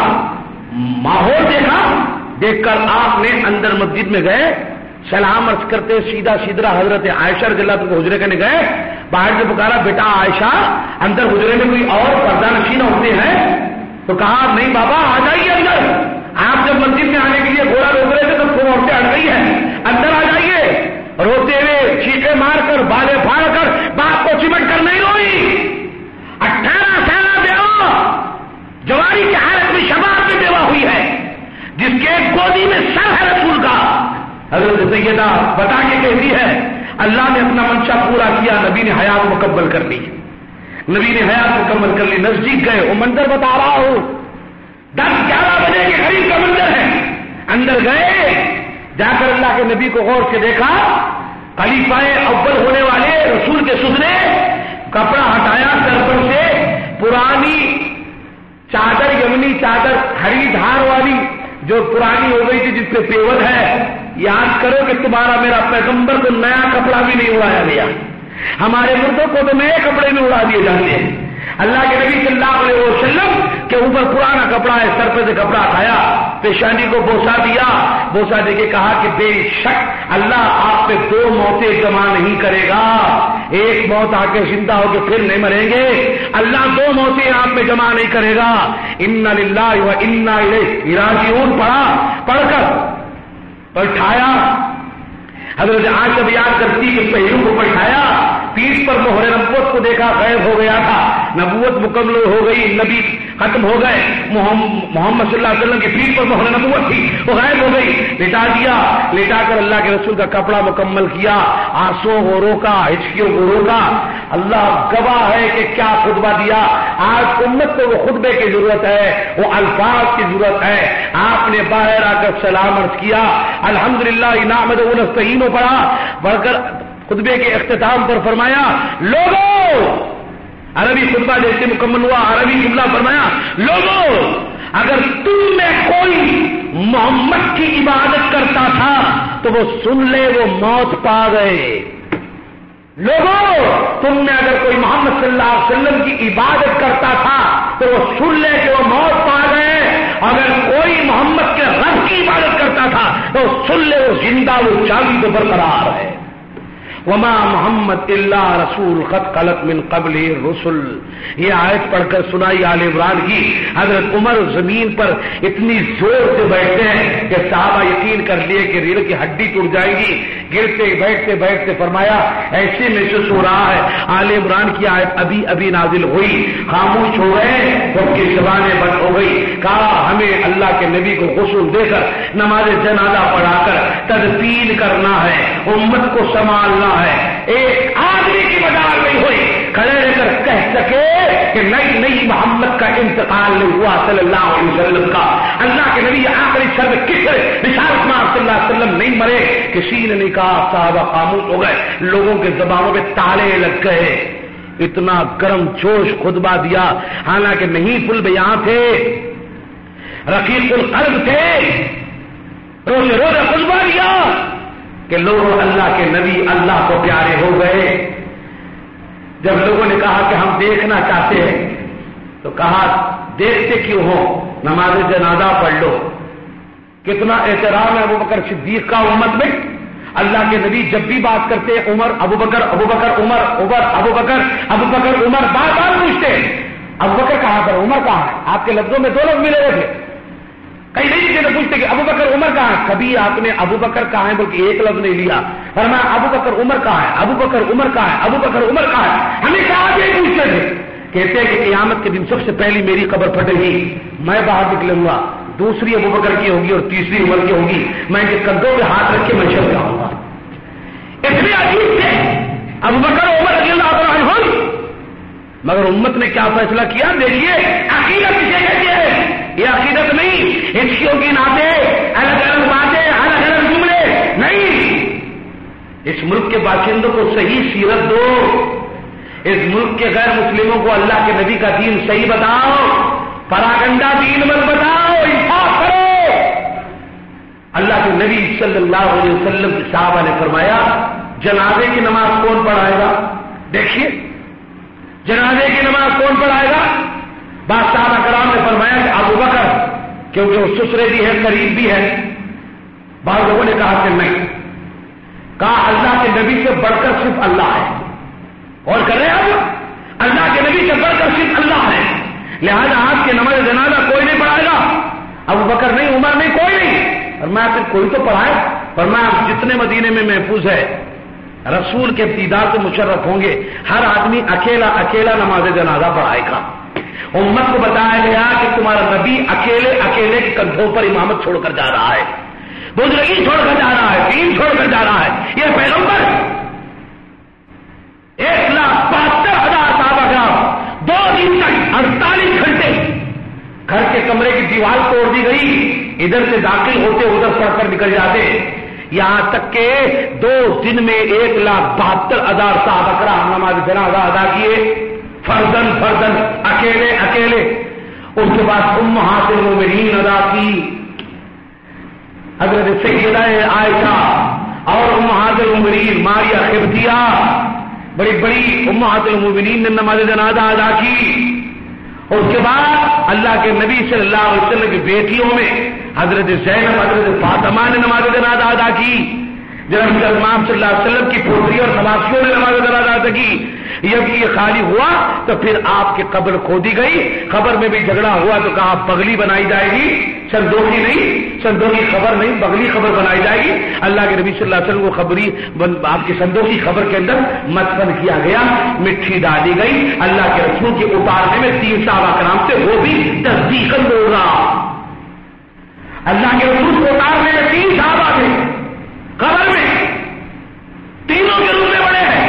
ماحول دیکھا، دیکھ کر آپ نے اندر مسجد میں گئے، سلام عرض کرتے سیدھا سیدھا حضرت عائشہ رضی اللہ عنہ حجرے کرنے گئے. باہر سے پکارا، بیٹا عائشہ اندر حجرے میں کوئی اور پردہ نشین ہوتے ہیں؟ تو کہا نہیں بابا آ جائیے اندر. آپ جب مسجد میں آنے کے لیے گھوڑا روک رہے تھے تو وہ عورتیں ہٹ گئی ہیں، اندر آ جائیے. روتے ہوئے چیخے مار کر بالے پھاڑ کر باپ کو چمٹ کر نہیں روئی. اٹھارہ سالہ بیوہ جواری کی حالت میں شباب میں بیوہ ہوئی ہے، جس کے ایک گودی میں سر ہے رسول کا. حضرت سیدہ بتا کے کہتی ہے اللہ نے اپنا منشا پورا کیا، نبی نے حیات مکمل کر لی، نبی نے حیات مکمل کر لی. نزدیک گئے، وہ منظر بتا رہا ہوں، دس گیارہ بجے کے قریب کا منظر ہے. اندر گئے، جا کر اللہ کے نبی کو غور سے دیکھا، خلیفہ اول ہونے والے رسول کے سجنے کپڑا ہٹایا سر پر سے، پرانی چادر، یمنی چادر ہری دھار والی جو پرانی ہو گئی تھی، جس پہ پیور ہے. یاد کرو کہ تمہارا میرا پیغمبر کو نیا کپڑا بھی نہیں اڑایا گیا، ہمارے مردوں کو تو نئے کپڑے بھی اڑا دیے جاتے ہیں. اللہ کے نبی صلی اللہ علیہ وسلم کے اوپر پرانا کپڑا ہے، سر پہ سے کپڑا اٹھایا، پیشانی کو بوسا دیا، بوسا دے کے کہا کہ بے شک اللہ آپ پہ دو موتیں جمع نہیں کرے گا، ایک موت آ کے زندہ ہو کے پھر نہیں مریں گے، اللہ دو موتیں آپ میں جمع نہیں کرے گا. انا للہ و انا الیہ راجعون پڑھا، پڑھ کر پٹھایا. حضرت عائشہ بیان کرتی کہ پہلو کو پٹھایا، پیٹھ پر مہر نبوت کو دیکھا غائب ہو گیا تھا، نبوت مکمل ہو گئی، نبی ختم ہو گئے، محمد صلی اللہ علیہ وسلم کی پیٹھ پر مہر نبوت تھی وہ غائب ہو گئی. لٹا دیا، لٹا کر اللہ کے رسول کا کپڑا مکمل کیا، آنسوں کو روکا، ہچکیوں کو روکا. اللہ گواہ ہے کہ کیا خطبہ دیا. آج امت کو وہ خطبے کی ضرورت ہے، وہ الفاظ کی ضرورت ہے. آپ نے باہر آ کر سلام عرض کیا، الحمدللہ نحمدہ و نستعینہ پڑھا، پڑھ کر خطبے کے اختتام پر فرمایا لوگوں، عربی خطبہ جیسے مکمل ہوا عربی جملہ فرمایا لوگوں، اگر تم میں کوئی محمد کی عبادت کرتا تھا تو وہ سن لے وہ موت پا گئے. لوگوں، تم میں اگر کوئی محمد صلی اللہ علیہ وسلم کی عبادت کرتا تھا تو وہ سن لے کہ وہ موت پا گئے. اگر کوئی محمد کے رب کی عبادت کرتا تھا تو سن لے وہ زندہ، وہ جاوید و برقرار ہے. وما محمد الا رسول قد خلت من قبل الرسل. یہ آیت پڑھ کر سنائی آل عمران کی. حضرت عمر زمین پر اتنی زور سے بیٹھتے ہیں کہ صحابہ یقین کر لیے کہ ریڑھ کی ہڈی ٹوٹ جائے گی. گرتے بیٹھتے بیٹھتے فرمایا ایسے محسوس ہو رہا ہے آل عمران کی آیت ابھی ابھی نازل ہوئی. خاموش ہو گئے تو ان کی زبانیں بند ہو گئی. کہا ہمیں اللہ کے نبی کو غسل دے کر نماز جنازہ پڑھا کر تدفین کرنا ہے، امت کو سنبھالنا ہے. ایک آدمی کی مدار نہیں ہوئی کھڑے رہ کر کہہ سکے کہ نئی نئی محمد کا انتقال نہیں ہوا صلی اللہ علیہ وسلم کا. اللہ کے نبی آخری سر میں کس رسالت میں صلی اللہ علیہ وسلم نہیں مرے. کسی نے نہیں کہا. صحابہ خاموش ہو گئے، لوگوں کے زبانوں پہ تالے لگ گئے. اتنا گرم جوش خطبہ دیا، حالانکہ نہیں پل بیاں تھے، رقیق القلب تھے. روز روز خطبہ دیا کہ لوگوں اللہ کے نبی اللہ کو پیارے ہو گئے. جب لوگوں نے کہا کہ ہم دیکھنا چاہتے ہیں تو کہا دیکھتے کیوں ہو، نماز جنازہ پڑھ لو. کتنا احترام ہے ابو بکر صدیق کا امت میں. اللہ کے نبی جب بھی بات کرتے ہیں عمر ابو بکر ابو بکر عمر عمر ابو بکر ابو بکر عمر بار بار پوچھتے ہیں ابو بکر کہاں پر، عمر کہاں ہے. آپ کے لفظوں میں دو لفظ ملے ہوئے تھے. کئی نہیں کسی نے پوچھتے کہ ابو بکر عمر کہاں ہے. کبھی آپ نے ابو بکر کہاں ہے بلکہ ایک لفظ نہیں لیا، فرمایا ابو بکر عمر کہاں ہے، ابو بکر عمر کہاں ہے، ابو بکر عمر کہاں ہے. ہمیشہ آپ یہ پوچھتے تھے. کہتے ہیں کہ قیامت کے دن سب سے پہلی میری قبر پھٹے گی، میں باہر نکلوں گا، دوسری ابو بکر کی ہوگی اور تیسری عمر کی ہوگی. میں ان کے کندھوں پہ ہاتھ رکھ کے میں چل جاؤں گا. اتنے عجیب تھے ابو بکر عمر رضی اللہ عنہ. مگر امت نے کیا فیصلہ کیا دیکھیے. عقیدت کسے کہتے ہیں؟ یہ عقیدت نہیں ہچکیوں کی نعتیں، الگ الگ باتیں، الگ الگ جملے نہیں. اس ملک کے باشندوں کو صحیح سیرت دو، اس ملک کے غیر مسلموں کو اللہ کے نبی کا دین صحیح بتاؤ، پراگنڈا دین مت بتاؤ، انصاف کرو۔ اللہ کے نبی صلی اللہ علیہ وسلم کے صحابہ نے فرمایا جنازے کی نماز کون پڑھائے گا؟ دیکھیے جنازے کی نماز کون پڑھائے گا؟ بعض صحابہ کرام نے فرمایا کہ ابو بکر، کیونکہ وہ سسرے بھی ہے قریب بھی ہے۔ بعض لوگوں نے کہا کہ نہیں، کہا اللہ کے نبی سے بڑھ کر صرف اللہ ہے، اور کر رہے ہیں آپ، اللہ کے نبی سے بڑھ کر صرف اللہ ہے، لہذا آپ کے نماز جنازہ کوئی نہیں پڑھائے گا، ابو بکر نہیں، عمر نہیں، کوئی نہیں۔ اور میں پھر کوئی تو پڑھائے، اور میں جتنے مدینے میں محفوظ ہے رسول کے دیدار سے مشرف ہوں گے، ہر آدمی اکیلا اکیلا نماز جنازہ پڑھائے گا۔ امت کو بتایا گیا کہ تمہارا نبی اکیلے اکیلے کے کندھوں پر امامت چھوڑ کر جا رہا ہے، بزرگی چھوڑ کر جا رہا ہے، دین چھوڑ کر جا رہا ہے۔ یہ پیغمبر ایک لاکھ بہتر ہزار صحابہ کرام دو دن تک اڑتالیس گھنٹے گھر کے کمرے کی دیوار توڑ دی گئی، ادھر سے داخل ہوتے ادھر سڑ کر نکل جاتے، یہاں تک کہ دو دن میں ایک لاکھ بہتر ہزار صحابہ کرام نماز جنازہ ادا کیے، فردن فردن، اکیلے اکیلے۔ اس کے بعد امہات المومنین ادا کی، حضرت سیدہ عائشہ اور امہات المومنین ماریہ قبطیہ، بڑی بڑی امہات المومنین نے نماز جنازہ ادا کی۔ اور اس کے بعد اللہ کے نبی صلی اللہ علیہ وسلم کی بیٹیوں میں حضرت زینب، حضرت فاطمہ نے نماز جنازہ ادا کی، جناب امام صلی اللہ علیہ وسلم کی پوتری اور نواسیوں نے نماز جنازہ ادا کی۔ جب یہ خالی ہوا تو پھر آپ کی قبر کھودی گئی، قبر میں بھی جھگڑا ہوا تو کہا بغلی بنائی جائے گی، صندوقی نہیں، صندوقی خبر نہیں، بغلی خبر بنائی جائے گی۔ اللہ کے نبی صلی اللہ علیہ وسلم کو خبری آپ کی صندوقی خبر کے اندر مدفن کیا گیا، مٹھی ڈالی گئی۔ اللہ کے رسول کے اتارنے میں تین صحابہ کرام سے وہ بھی تصدیقاً بول رہا، اللہ کے رسول کو اتارنے میں تین صحابہ تھے قبر میں، تینوں کے روپے بڑے ہیں،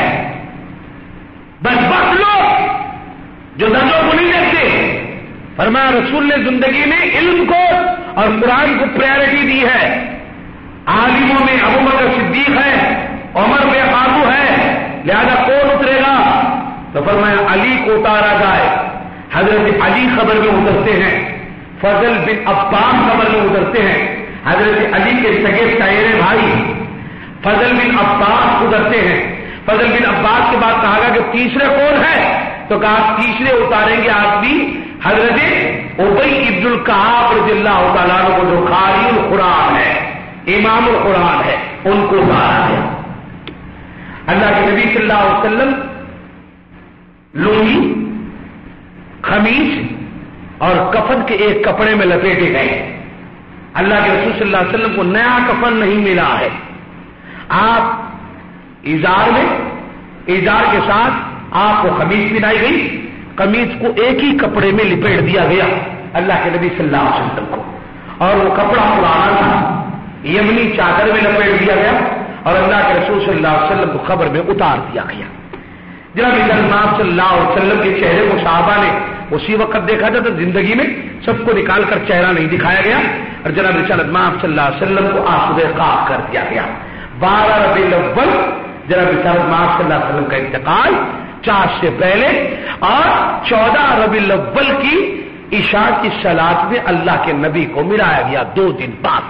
بس بس لوگ جو نظروں کو نہیں دیکھتے۔ فرمایا رسول نے زندگی میں علم کو اور قرآن کو پریورٹی دی ہے، عالموں میں ابو بکر صدیق ہے، عمر بے قابو ہے، لہذا کون اترے گا؟ تو فرمایا علی کو اتارا جائے۔ حضرت علی خبر میں اترتے ہیں، فضل بن عباس خبر میں اترتے ہیں، حضرت علی کے سگے سایرے بھائی فضل بن عباس اترتے ہیں۔ فضل بن عباس کے بعد کہا گیا کہ تیسرے کون ہے؟ تو کہا تیسرے اتاریں گے آدمی حضرت ابی ابن الکعب رضی اللہ تعالیٰ عنہ کو، جو قاری القرآن ہے، امام القرآن ہے، ان کو اتارا گیا۔ اللہ کے نبی صلی اللہ علیہ وسلم لونگی، قمیص اور کفن کے ایک کپڑے میں لپیٹے گئے۔ اللہ کے رسول صلی اللہ علیہ وسلم کو نیا کفن نہیں ملا ہے، آپ ازار میں، ازار کے ساتھ آپ کو قمیص پہنائی گئی، قمیص کو ایک ہی کپڑے میں لپیٹ دیا گیا اللہ کے نبی صلی اللہ علیہ وسلم کو، اور وہ کپڑا پرانا تھا، یمنی چادر میں لپیٹ دیا گیا، اور اللہ کے رسول صلی اللہ علیہ وسلم کو قبر میں اتار دیا گیا۔ جناب امام صلی اللہ علیہ وسلم کے چہرے کو صحابہ نے اسی وقت دیکھا تھا، تو زندگی میں سب کو نکال کر چہرہ نہیں دکھایا گیا، اور جناب امام صلی اللہ علیہ وسلم کو آسودہ خاک کر دیا گیا۔ بارہ ربیع الاول جناب امام صلی اللہ علیہ وسلم کا انتقال چاند سے پہلے، اور چودہ ربیع الاول کی عشاء کی صلاۃ میں اللہ کے نبی کو ملایا گیا دو دن بعد،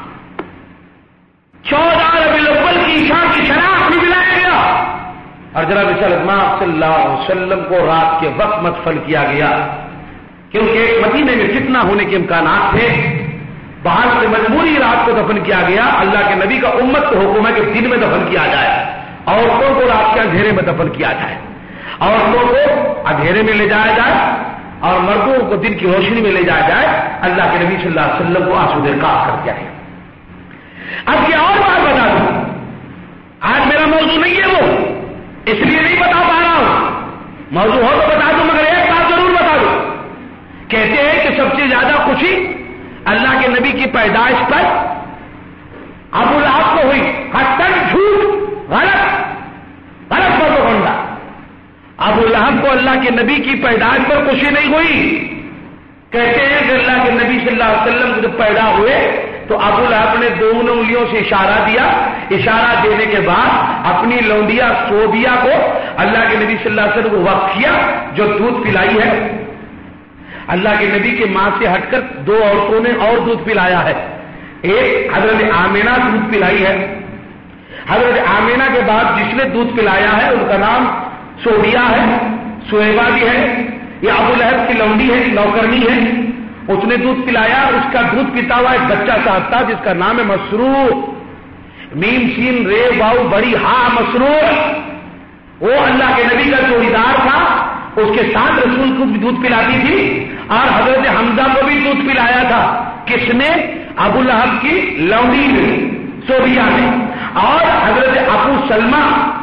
چودہ ربیع الاول کی عشاء کی صلاۃ میں ملایا گیا، اور جناب امام صلی اللہ علیہ وسلم کو رات کے وقت مدفن کیا گیا، کیونکہ ایک مدینے میں فتنہ ہونے کے امکانات تھے، باہر سے مجبوری رات کو دفن کیا گیا۔ اللہ کے نبی کا امت کو حکم ہے کہ دن میں دفن کیا جائے، عورتوں کو رات کے اندھیرے میں دفن کیا جائے، عورتوں کو اندھیرے میں لے جایا جائے اور مردوں کو دن کی روشنی میں لے جایا جائے۔ اللہ کے نبی صلی اللہ علیہ وسلم کو آسودہ خاک کر دیا گیا۔ اب کیا اور بات بتا دوں، آج میرا موضوع نہیں ہے وہ، اس لیے نہیں بتا پا رہا ہوں، موضوع ہو تو بتا دوں، مگر ایک بات ضرور بتا دوں۔ کہتے ہیں کہ سب سے زیادہ خوشی اللہ کے نبی کی پیدائش پر ابو لہب کو ہوئی، حتن جھوٹ، غلط غلط پروپیگنڈا۔ ابو لہب کو اللہ کے نبی کی پیدائش پر خوشی نہیں ہوئی، کہتے ہیں کہ اللہ کے نبی صلی اللہ علیہ وسلم جب پیدا ہوئے تو ابو لہب نے دونوں انگلیوں سے اشارہ دیا. اشارہ دینے کے بعد اپنی لونڈیا صوبیہ کو اللہ کے نبی صلی اللہ علیہ وسلم کو وقف کیا جو دودھ پلائی ہے. اللہ کے نبی کے ماں سے ہٹ کر دو عورتوں نے اور دودھ پلایا ہے. ایک حضرت آمینہ دودھ پلائی ہے. حضرت آمینہ کے بعد جس نے دودھ پلایا ہے ان کا نام سوبیہ ہے, سویبہ بھی ہے. یہ ابو لہب کی لونڈی ہے, نوکرنی ہے. اس نے دودھ پلایا. اس کا دودھ پیتا ہوا ایک بچہ صاحب تھا جس کا نام ہے مسرور, میم سین رے واؤ بڑی ہا مسرور. وہ اللہ کے نبی کا جوڑیدار تھا. اس کے ساتھ رسول کو بھی دودھ پلاتی تھی اور حضرت حمزہ کو بھی دودھ پلایا تھا. کس نے؟ ابو لہب کی لونڈی نے, سوبیہ نے. اور حضرت ابو سلمہ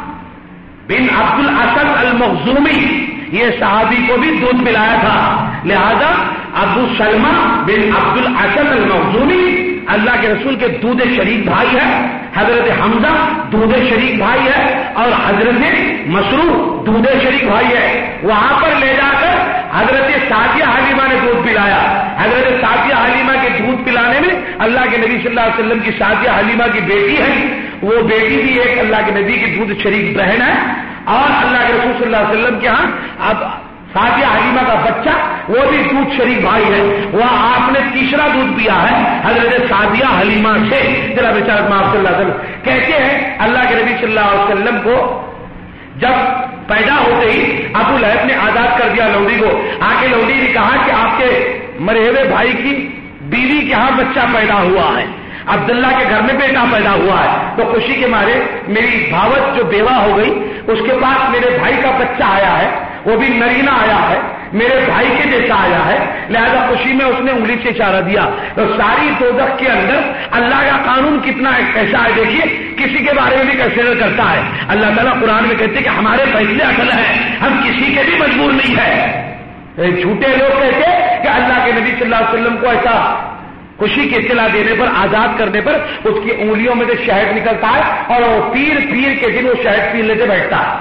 بن عبد الاسد المخزومی یہ صحابی کو بھی دودھ پلایا تھا. لہذا ابو سلمہ بن عبد الاسد المخزومی اللہ کے رسول کے دودھ شریک بھائی ہے. حضرت حمزہ دودھ شریک بھائی ہے اور حضرت مسرور دودھ شریک بھائی ہے. وہاں پر لے جا کر حضرت سعدیہ حلیمہ نے دودھ پلایا. حضرت سعدیہ حلیمہ کے دودھ پلانے میں اللہ کے نبی صلی اللہ علیہ وسلم کی سعدیہ حلیمہ کی بیٹی ہے. وہ بیٹی بھی ایک اللہ کے نبی کی دودھ شریک بہن ہے. اور اللہ کے رسول صلی اللہ علیہ وسلم کے ہاں اب سعدیہ حلیمہ کا بچہ وہ بھی دودھ شریک بھائی ہے. وہاں آپ نے تیسرا دودھ پیا ہے حضرت سعدیہ حلیمہ سے. ذرا بیچارہ آپ صلی اللہ علیہ وسلم کہتے ہیں اللہ کے نبی صلی اللہ علیہ وسلم کو جب پیدا ہوتے ہی ابو لہب نے آزاد کر دیا لونڈی کو. آ کے لونڈی نے کہا کہ آپ کے مرے ہوئے بھائی کی بیوی کے ہاں بچہ پیدا ہوا ہے, عبداللہ کے گھر میں بیٹا پیدا ہوا ہے. تو خوشی کے مارے میری بھاوت جو بیوہ ہو گئی اس کے پاس میرے بھائی کا بچہ آیا ہے, وہ بھی نرینہ آیا ہے, میرے بھائی کے جیسا آیا ہے. لہذا خوشی میں اس نے انگلی سے اشارہ دیا. تو ساری دوزخ کے اندر اللہ کا قانون کتنا ایسا ہے, دیکھیے کسی کے بارے میں بھی کنسیڈر کرتا ہے. اللہ تعالیٰ قرآن میں کہتے ہیں کہ ہمارے فیصلے اصل ہیں, ہم کسی کے بھی مجبور نہیں ہے. جھوٹے لوگ کہتے کہ اللہ کے نبی صلی اللہ علیہ وسلم کو ایسا خوشی کی اطلاع دینے پر, آزاد کرنے پر اس کی انگلیوں میں سے شہد نکلتا ہے اور وہ پیر پیر کے دن وہ شہد پی لیتے بیٹھتا ہے.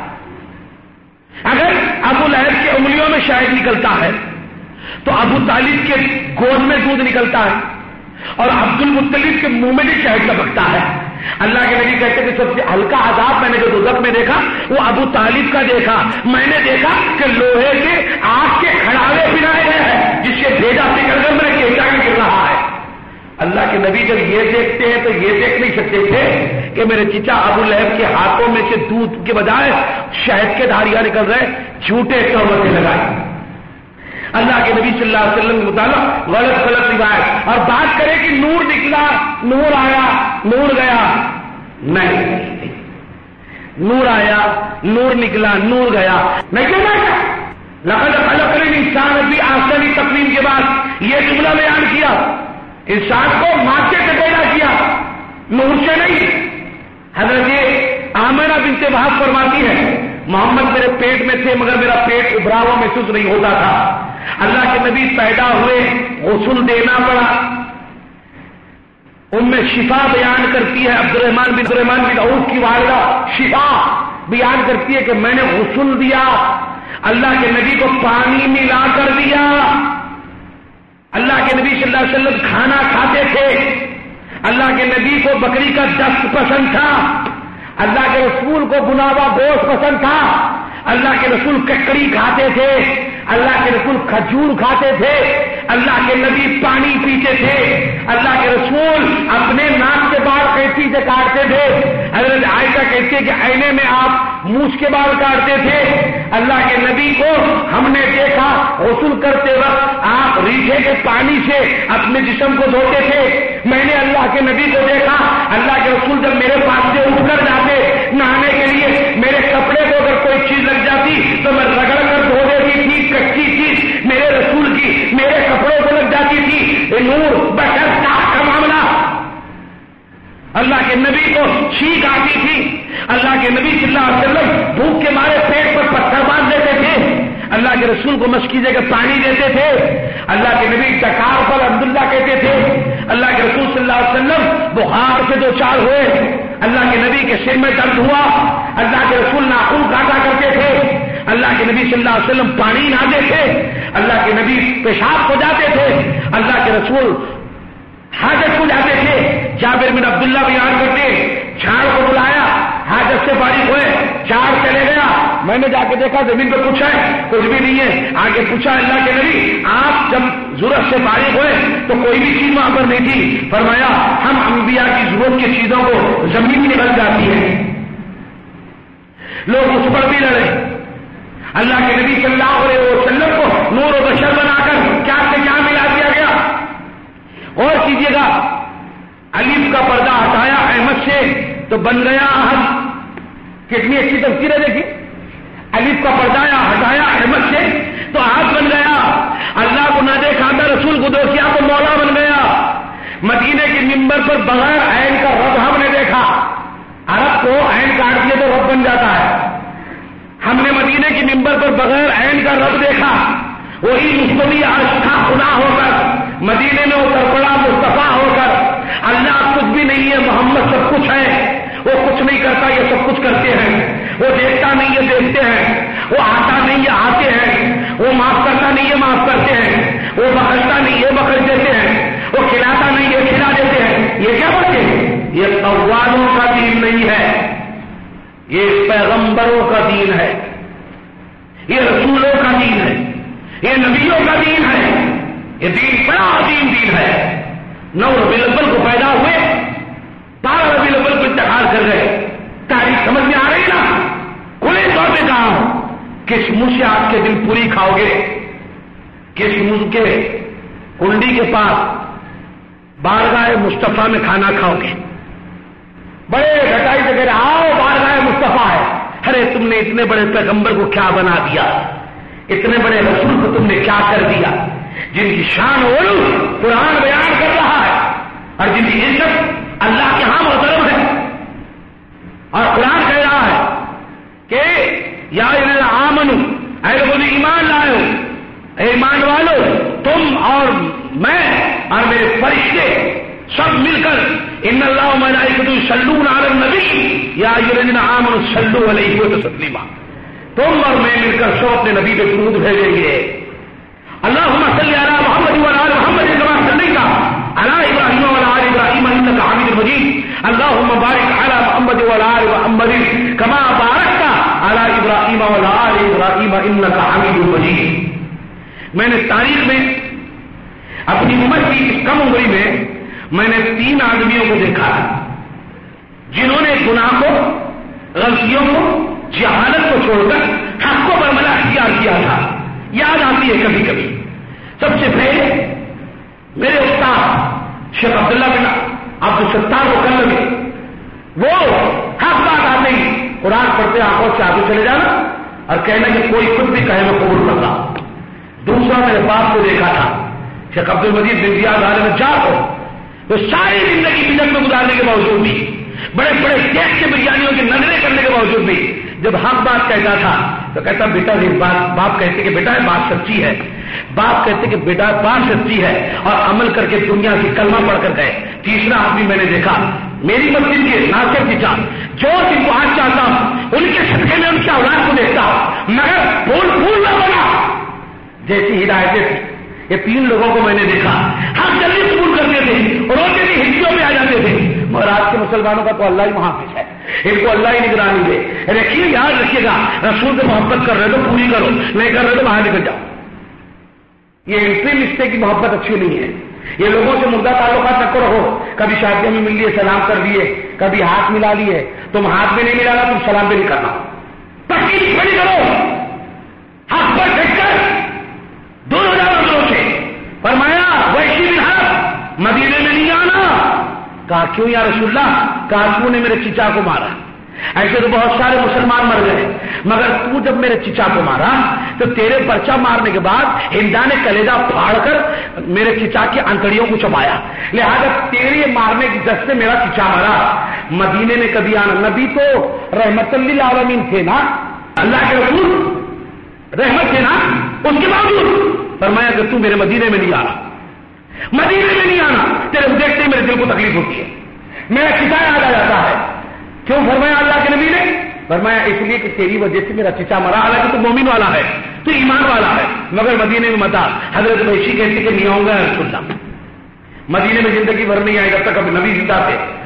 اگر ابو لہب کی انگلیوں میں شہد نکلتا ہے تو ابو طالب کے گود میں دودھ نکلتا ہے اور عبد المطلب کے منہ میں بھی شہد لپکتا ہے. اللہ کے نبی کہتے کہ سب سے ہلکا عذاب میں نے جو دوزخ میں دیکھا وہ ابو طالب کا دیکھا. میں نے دیکھا کہ لوہے کے آگ کے کھڑاوے پھرائے گئے ہیں جس سے بھیجا نکل کر میرے کیچا میں گر رہا ہے. اللہ کے نبی جب یہ دیکھتے ہیں تو یہ دیکھ نہیں سکتے تھے کہ میرے چچا ابو لہب کے ہاتھوں میں سے دودھ کے بجائے شہد کے دھاریاں نکل رہے, جھوٹے تہمتیں لگائے. اللہ کے نبی صلی اللہ علیہ وسلم کے متعلق غلط غلط روایت اور بات کرے کہ نور نکلا, نور آیا, نور گیا. نہیں, نور آیا, نور نکلا, نور گیا نہیں کہنا. لقد خلقنا الانسان فی احسن تقویم کے بعد یہ جملہ بیان کیا, انسان کو مادے سے پیدا کیا, نور سے نہیں. حضرت آمنہ بنت وہب فرماتی ہے محمد میرے پیٹ میں تھے مگر میرا پیٹ ابھرا ہوا محسوس نہیں ہوتا تھا. اللہ کے نبی پیدا ہوئے, غسل دینا پڑا. ان میں شفا بیان کرتی ہے عبد الرحمان بن عبد الرحمان بن عوف کی والدہ شفا بیان کرتی ہے کہ میں نے غسل دیا, اللہ کے نبی کو پانی ملا کر دیا. اللہ کے نبی صلی اللہ علیہ وسلم کھانا کھاتے تھے, اللہ کے نبی کو بکری کا دست پسند تھا, اللہ کے رسول کو بنا ہوا گوشت پسند تھا, اللہ کے رسول ککڑی کھاتے تھے, اللہ کے رسول کھجور کھاتے تھے, اللہ کے نبی پانی پیتے تھے, اللہ کے رسول اپنے ناک کے بال قینچی سے کاٹتے تھے. حضرت عائشہ کہتی ہے کہ آئینے میں آپ مونچھ کے بال کاٹتے تھے. اللہ کے نبی کو ہم نے دیکھا غسل کرتے وقت آپ ریچھے کے پانی سے اپنے جسم کو دھوتے تھے. میں نے اللہ کے نبی کو دیکھا, اللہ کے رسول جب میرے پاس سے اٹھ کر جاتے نہانے کے لیے, میرے کپڑے کو اگر کوئی چیز لگ جاتی تو میں رگڑ کر دھو دیتی تھی. کچی چیز میرے رسول کی میرے کپڑوں کو لگ جاتی تھی. نور بشر کا معاملہ. اللہ کے نبی کو چھینک آتی تھی. اللہ کے نبی صلی اللہ علیہ وسلم بھوک کے مارے پیٹ پر پتھر باندھ دیتے تھے. اللہ کے رسول کو مشکی جگہ پانی دیتے تھے. اللہ کے نبی ڈکار پر عبداللہ کہتے تھے. اللہ کے رسول صلی اللہ علیہ وسلم بخار سے دو چار ہوئے, اللہ کے نبی کے سر میں درد ہوا, اللہ کے رسول ناخن کاٹا کرتے تھے. اللہ کے نبی صلی اللہ علیہ وسلم پانی نہاتے تھے, اللہ کے نبی پیشاب ہو جاتے تھے, اللہ کے رسول حاجت کو جاتے تھے. بن عبداللہ بیان کرتے ہیں جھاڑ کو بلایا، حاجت سے فارغ ہوئے، جھاڑ چلے گیا، میں نے جا کے دیکھا زمین پہ پوچھا ہے کچھ بھی نہیں ہے، آگے پوچھا اللہ کے نبی آپ جب ضرورت سے فارغ ہوئے تو کوئی بھی چیز وہاں پر نہیں تھی، فرمایا ہم انبیاء کی ضرورت کی چیزوں کو زمین میں نکل جاتی ہے۔ لوگ اس پر بھی لڑے، اللہ کے نبی صلی اللہ علیہ وسلم کو نور و بشر بنا کر کیا سے کیا ملا دیا گیا۔ اور کیجیے گا، الف کا پردہ ہٹایا احمد سے تو بن گیا احد، کتنی اچھی تفسیر ہے دیکھیے، الف کا پردہ ہٹایا احمد سے تو احد بن گیا، اللہ کو نہ دیکھا تھا رسول کو دیکھا تو مولا بن گیا، مدینے کے ممبر پر بغیر عین کا رب ہم نے دیکھا، عرب کو عین کاٹ دیا تو رب بن جاتا ہے، ہم نے مدینے کے ممبر پر بغیر عین کا رب دیکھا، وہی مستوی عرش تھا خدا ہو کر، مدینے میں اتر پڑا مصطفیٰ ہو کر، اللہ کچھ بھی نہیں ہے محمد سب کچھ ہے، وہ کچھ نہیں کرتا یہ سب کچھ کرتے ہیں، وہ دیکھتا نہیں یہ دیکھتے ہیں، وہ آتا نہیں یہ آتے ہیں، وہ معاف کرتا نہیں یہ معاف کرتے ہیں، وہ بخشتا نہیں یہ بخش دیتے ہیں، وہ کھلاتا نہیں یہ کھلا دیتے ہیں، یہ کیا بچے ہیں؟ یہ قوالوں کا دین نہیں ہے، یہ پیغمبروں کا دین ہے، یہ رسولوں کا دین ہے، یہ نبیوں کا دین ہے، یہ دین بڑا عظیم دین ہے۔ نو ربیع الاول کو پیدا ہوئے، بارہ ربیع الاول کو انتقال کر گئے، تاریخ سمجھ میں آ رہی نا؟ کھلے طور پہ کہا ہوں کس منہ سے آپ کے دل پوری کھاؤ گے، کس منہ کے کنڈی کے پاس بارگاہ مصطفیٰ میں کھانا کھاؤ گے، بڑے گٹائی سے کہہ رہے آؤ بارگاہ مصطفیٰ ہے، ارے تم نے اتنے بڑے پیغمبر کو کیا بنا دیا، اتنے بڑے رسول کو تم نے کیا کر دیا، جن کی شان و علو قرآن بیان کر رہا ہے اور جن کی عزت اللہ کے ہاں محترم ہے، اور قرآن کہہ رہا ہے کہ یا آمنو، اے لوگوں نے ایمان لائے ہو، اے ایمان والو تم اور میں اور میرے فرشتے سب مل کر ان اللہ و ملائکتہ یصلون علی النبی یا ایھا الذین آمنوا صلوا علیہ وسلم، تم اور میں مل کر سب اپنے نبی پہ درود بھیجیں گے، اللہم صلی علی محمد وعلی آل محمد کما صلیت علی ابراہیم وعلی آل ابراہیم انک حمید مجید، اللہم بارک علی محمد وعلی آل محمد کما بارکت علی ابراہیم وعلی آل ابراہیم انک حمید مجید۔ میں نے تاریخ میں اپنی عمر کی اس کم عمری میں میں نے تین آدمیوں کو دیکھا جنہوں نے گناہ کو، غلطیوں کو، جہالت کو چھوڑ کر حق کو برملا اختیار کیا تھا، یاد آتی ہے کبھی کبھی۔ سب سے پہلے میرے استاد شیخ عبداللہ بن عبد الستار مکلمی، وہ حق بات آتے ہی قرآن پڑھتے آنکھوں سے آگے چلے جانا اور کہنا کہ کوئی خود بھی کہے میں قبول کرتا۔ دوسرا میرے باپ کو دیکھا تھا شیخ عبد المجید بن زیاد عالم جا کو، وہ ساری زندگی بدعت میں گزارنے کے باوجود بھی، بڑے بڑے دیش کے بریانیوں کی نظریں کرنے کے باوجود بھی جب حق بات کہتا تھا تو کہتا بیٹا یہ بات، باپ کہتے کہ بیٹا یہ بات سچی ہے، باپ کہتے کہ بیٹا بات سچی ہے، اور عمل کر کے دنیا کی کلمہ پڑھ کر گئے۔ تیسرا آدمی میں نے دیکھا میری مسجد کے ناصر کی چاند، جو جن کو آج چاہتا ہوں ان کے صدقے میں ان کی اولاد کو دیکھتا ہوں، مگر پھول پھول نہ بنا جیسی ہدایتیں تھی۔ یہ تین لوگوں کو میں نے دیکھا، ہم جلدی قبول کرتے تھے اور روتے بھی ہندیوں میں آ جاتے تھے، مگر آج کے مسلمانوں کا تو اللہ ہی محافظ ہے، ان کو اللہ ہی نگرانی دے۔ رکھیے، یاد رکھیے گا، رسول سے محبت کر رہے تو پوری کرو، نہیں کر رہے تو باہر نکل جاؤ۔ یہ انٹری مسٹے کی محبت اچھی نہیں ہے، یہ لوگوں سے مردہ تعلقات نہ کرو، کبھی شادیوں میں مل لیے سلام کر دیے، کبھی ہاتھ ملا لیے، تم ہاتھ میں نہیں ملانا تم سلام بھی نہیں کرنا، پکی دشمنی کرو، ہاتھ پر ڈٹ کر دونوں جانوں سے فرمایا ویسی بھی حق مدینے میں نہیں آنا۔ کہا کیوں یا رسول اللہ؟ کہا تو نے میرے چچا کو مارا، ایسے تو بہت سارے مسلمان مر گئے، مگر تو جب میرے چچا کو مارا تو تیرے پرچہ مارنے کے بعد ہندا نے کلیجہ پھاڑ کر میرے چچا کی انکڑیوں کو چبایا، لہذا تیرے مارنے کی دست سے میرا چچا مرا۔ مدینے میں کبھی آنا، نبی تو رحمت للعالمین تھے نا، اللہ کے رسول رحمت تھے نا، اس کے باوجود فرمایا کہ تو میرے مدینے میں نہیں آنا، مدینے میں نہیں آنا، تیرے دیکھتے ہی میرے دل کو تکلیف ہوتی ہے، میرا چچا یاد آ جاتا ہے۔ کیوں فرمایا اللہ کے نبی نے؟ فرمایا اس لیے کہ تیری وجہ سے میرا چچا مرا، حالانکہ تو مومن والا ہے، تو ایمان والا ہے، مگر مدینے میں متا۔ حضرت وحشی کہتے کہ نہیں آؤں گا رسول اللہ، مدینے میں زندگی بھر نہیں آئے گا تک اب نبی زندہ تھے،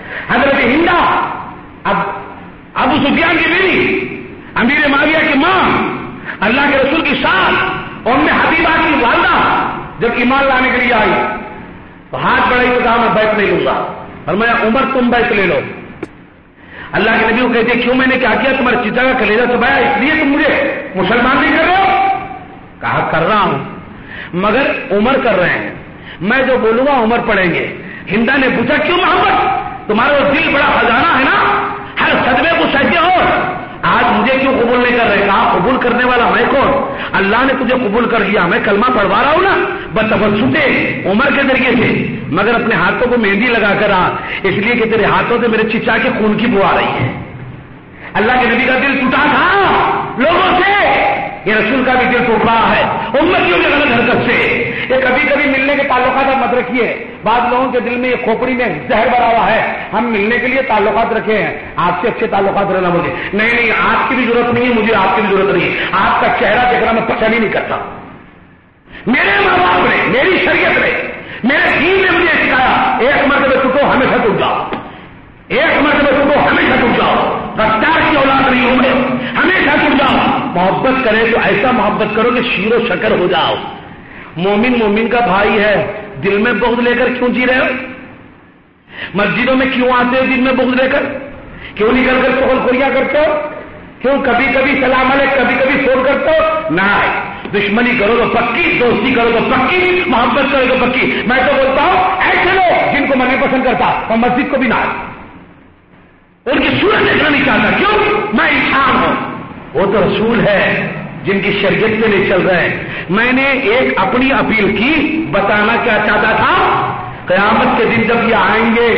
حضرت ہندا اب ابو سفیان کی بیوی، امیر معاویہ کی ماں، اللہ کے رسول کی ساس، ام حبیبہ کی والدہ جب ایمان لانے کے لیے آئی تو ہاتھ بڑھائی تو کہا میں بیعت نہیں لوں گا، فرمایا عمر تم بیعت لے لو۔ اللہ کے نبی کو کہتے کیوں، میں نے کیا کیا، تمہارے چچا کا کلیجہ چبایا اس لیے تم مجھے مسلمان نہیں کر رہے ہو؟ کہا کر رہا ہوں مگر عمر کر رہے ہیں، میں جو بولوں گا عمر پڑھیں گے۔ ہندا نے پوچھا کیوں محمد، تمہارا وہ دل بڑا خزانہ ہے نا، ہر صدمے کو سہتے ہو، آج مجھے کیوں قبول نہیں کر رہے؟ کہا قبول کرنے والا میں کون، اللہ نے تجھے قبول کر لیا، میں کلمہ پڑھوا رہا ہوں نا بتوسطے عمر کے ذریعے سے، مگر اپنے ہاتھوں کو مہندی لگا کر آ، اس لیے کہ تیرے ہاتھوں سے میرے چچا کے خون کی بو آ رہی ہے۔ اللہ کے نبی کا دل ٹوٹا تھا لوگوں سے، یہ رسول کا بھی دل ٹوٹ رہا ہے امتیوں کی غلط حرکت سے۔ یہ کبھی کبھی ملنے کے تعلقات آپ مت رکھیے، بعض لوگوں کے دل میں یہ کھوپڑی میں زہر بھرا ہوا ہے، ہم ملنے کے لیے تعلقات رکھے ہیں، آپ سے اچھے تعلقات رہنا مجھے نہیں نہیں آپ کی بھی ضرورت نہیں ہے، مجھے آپ کی بھی ضرورت نہیں ہے، آپ کا چہرہ دیکھنا میں پسند ہی نہیں کرتا۔ میرے ماں باپ نے، میری شریعت نے، میرے دین نے مجھے سکھایا ایک مرتبہ ٹوٹو ہمیشہ ٹوٹ جاؤ، ایک مرتبہ ٹوٹو ہمیشہ ٹوٹ جاؤ، رفتار کی اولاد نہیں ہوں میں، ہمیشہ ٹوٹ جاؤ۔ محبت کرے تو ایسا محبت کرو کہ شیر و شکر ہو جاؤ۔ مومن مومن کا بھائی ہے، دل میں بغض لے کر کیوں جی رہے ہو؟ مسجدوں میں کیوں آتے ہو دل میں بغض لے کر؟ کیوں نکل کر چغل خوریاں کرتے ہو؟ کیوں کبھی کبھی سلام علیک کبھی کبھی فون کرتے ہو؟ نہ، دشمنی کرو تو پکی، دوستی کرو تو پکی، محبت کرو تو پکی۔ میں تو بولتا ہوں ایسے لوگ جن کو میں نہیں پسند کرتا اور مسجد کو بھی نہ آئے، ان کی صورت دیکھنا نہیں چاہتا، کیوں؟ میں انسان ہوں، وہ تو رسول ہے جن کی شریعت پہ نہیں چل رہے ہیں۔ میں نے ایک اپنی اپیل کی، بتانا کیا چاہتا تھا، قیامت کے دن جب یہ آئیں گے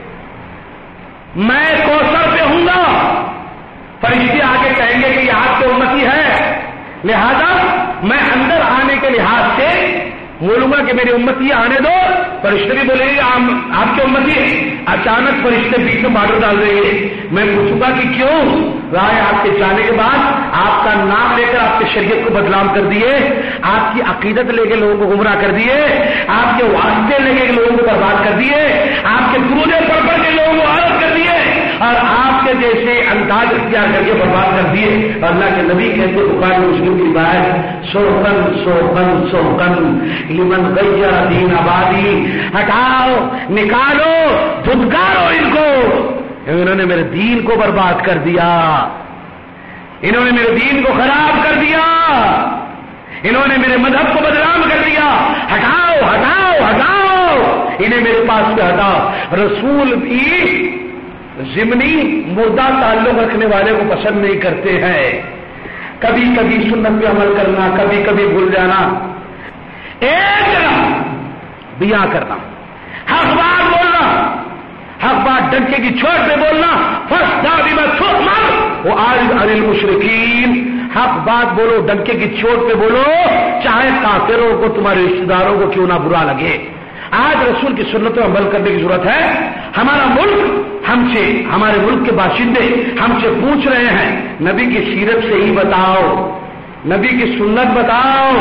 میں کوثر پہ ہوں گا، فرشتے آگے کہیں گے کہ یہ آپ کے امتی ہے، لہذا میں اندر آنے کے لحاظ سے بولوں گا کہ میری امتی آنے دو، فرشتے بھی بولیں گے آپ کے امتی ہے۔ اچانک فرشتے بیچ میں بارڈر ڈال دیں گے، میں پوچھوں گا کہ کیوں؟ رائے آپ کے جانے کے بعد آپ کا نام لے کر آپ کے شریعت کو بدنام کر دیے، آپ کی عقیدت لے کے لوگوں کو گمراہ کر دیے، آپ کے واسطے لے کے لوگوں کو برباد کر دیے، آپ کے درودے پڑھ پڑھ کے لوگوں کو عادت کر دیے، اور آپ کے جیسے انداز اختیار کر کے برباد کر دیے۔ اللہ کے نبی کہتے بخاری مسلم کی بات، سوکن سوکن سوکن لمن غیر دین آبادی، ہٹاؤ نکالو دھتکارو ان کو، انہوں نے میرے دین کو برباد کر دیا، انہوں نے میرے دین کو خراب کر دیا، انہوں نے میرے مذہب کو بدنام کر دیا، ہٹاؤ ہٹاؤ ہٹاؤ انہیں میرے پاس سے ہٹاؤ۔ رسول بھی ضمنی مردہ تعلق رکھنے والے کو پسند نہیں کرتے ہیں، کبھی کبھی سنت پہ عمل کرنا، کبھی کبھی بھول جانا، ایک جگہ بیاں کرنا، حق بات بولنا، حق بات ڈنکے کی چوٹ پہ بولنا، فَاسْتَعْ بِمَا تُؤْمَرُ وَأَعْرِضْ عَنِ الْمُشْرِكِينَ، حق بات بولو، ڈنکے کی چوٹ پہ بولو، چاہے کافروں کو تمہارے رشتہ داروں کو کیوں نہ برا لگے۔ آج رسول کی سنت پر عمل کرنے کی ضرورت ہے۔ ہمارا ملک ہم سے، ہمارے ملک کے باشندے ہم سے پوچھ رہے ہیں نبی کی سیرت سے ہی بتاؤ، نبی کی سنت بتاؤ،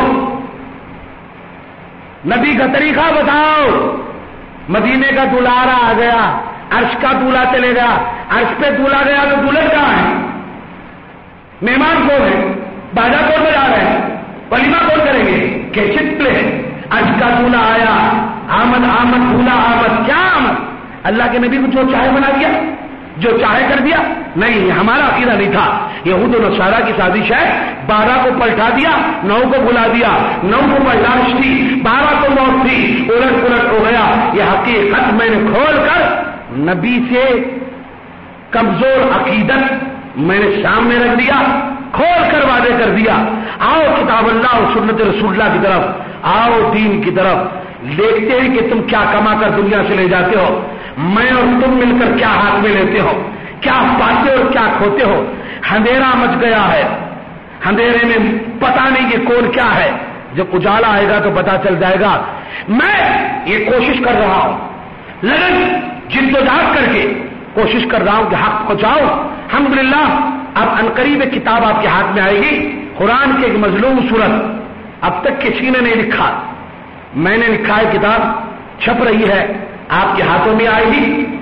نبی کا طریقہ بتاؤ۔ مدینے کا دولارا آ گیا، عرش کا دولہا چلے گا، عرش پہ دولہا گیا تو دولہے کہاں ہے؟ مہمان کون ہے؟ باجا کون بجا رہے ہیں؟ ولیمہ کون کریں گے؟ کیسٹ پلے، عرش کا دولہا آیا، آمد آمد دولہا آمد، کیا آمد؟ اللہ کے نبی کو جو چاہے بنا دیا، جو چاہے کر دیا؟ نہیں، ہمارا عقیدہ نہیں تھا، یہود و نصارہ کی سازش ہے، بارہ کو پلٹا دیا، نو کو بلا دیا، نو کو پیدائش تھی، بارہ کو موت تھی، الٹ پلٹ ہو گیا۔ یہ حقیقت میں نے کھول کر نبی سے کمزور عقیدت میں نے سامنے رکھ دیا، کھول کر وعدے کر دیا، آؤ کتاب اللہ اور سنت رسول اللہ کی طرف، آؤ دین کی طرف، دیکھتے ہیں کہ تم کیا کما کر دنیا سے لے جاتے ہو، میں اور تم مل کر کیا ہاتھ میں لیتے ہو، کیا پاتے اور کیا کھوتے ہو۔ اندھیرا مچ گیا ہے، اندھیرے میں پتا نہیں کہ کون کیا ہے، جب اجالا آئے گا تو پتا چل جائے گا۔ میں یہ کوشش کر رہا ہوں، لگن جدوجہد کر کے کوشش کر رہا ہوں کہ حق پہنچاؤ۔ الحمدللہ اب عنقریب ایک کتاب آپ کے ہاتھ میں آئے گی، قرآن کی ایک مظلوم صورت، اب تک کسی نے نہیں لکھا، میں نے لکھا ہے، کتاب چھپ رہی ہے، آپ کے ہاتھوں میں آئے گی۔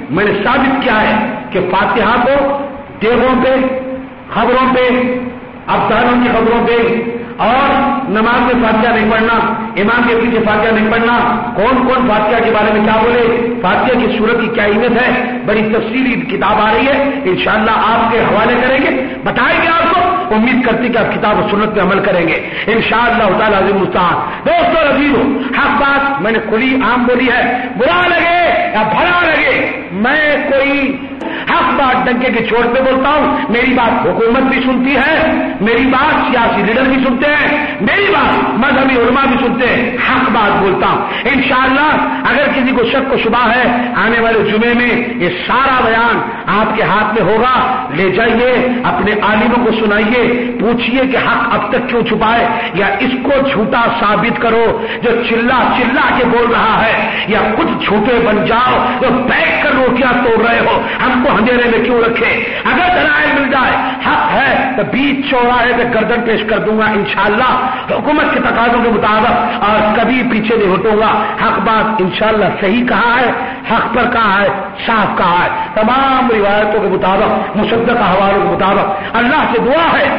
میں نے ثابت کیا ہے کہ فاتحہ کو دیگوں پہ، خبروں پہ، افطاروں کی خبروں پہ اور نماز میں فاتحہ نہیں پڑھنا، امام کے پیچھے فاتحہ نہیں پڑھنا۔ کون کون فاتحہ کے بارے میں کیا بولے، فاتحہ کی سورت کی کیا اہمیت ہے، بڑی تفصیلی کتاب آ رہی ہے، انشاءاللہ آپ کے حوالے کریں گے، بتائیں گے آپ کو۔ امید کرتی کہ آپ کتاب و سنت پہ عمل کریں گے انشاءاللہ تعالی عظیم مستعان۔ دوستو عزیزو، حق بات میں نے کھلی عام بولی ہے، برا لگے یا بھلا لگے، میں کوئی حق بات ڈنکے کے چوٹ پہ بولتا ہوں۔ میری بات حکومت بھی سنتی ہے، میری بات سیاسی لیڈر بھی سنتے ہیں، میری بات مذہبی علماء بھی سنتے ہیں، حق بات بولتا ہوں۔ انشاءاللہ اگر کسی کو شک و شبہ ہے، آنے والے جمعے میں یہ سارا بیان آپ کے ہاتھ میں ہوگا، لے جائیے اپنے عالموں کو سنائیے، پوچھئے کہ حق اب تک کیوں چھپائے، یا اس کو جھوٹا ثابت کرو جو چلا چلا کے بول رہا ہے، یا کچھ جھوٹے بن جاؤ جو بیٹھ کر روٹیاں توڑ رہے ہو، ہم کو اندھیرے میں کیوں رکھے۔ اگر دلائل مل جائے حق ہے تو بیچ چوراہے پہ گردن پیش کر دوں گا انشاءاللہ حکومت کے تقاضوں کے مطابق، اور کبھی پیچھے نہیں ہٹوں گا۔ حق بات انشاءاللہ صحیح کہا ہے، حق پر کہا ہے، صاف کہا ہے، تمام روایتوں کے مطابق، مصدقہ حوالوں کے مطابق۔ اللہ سے دعا ہے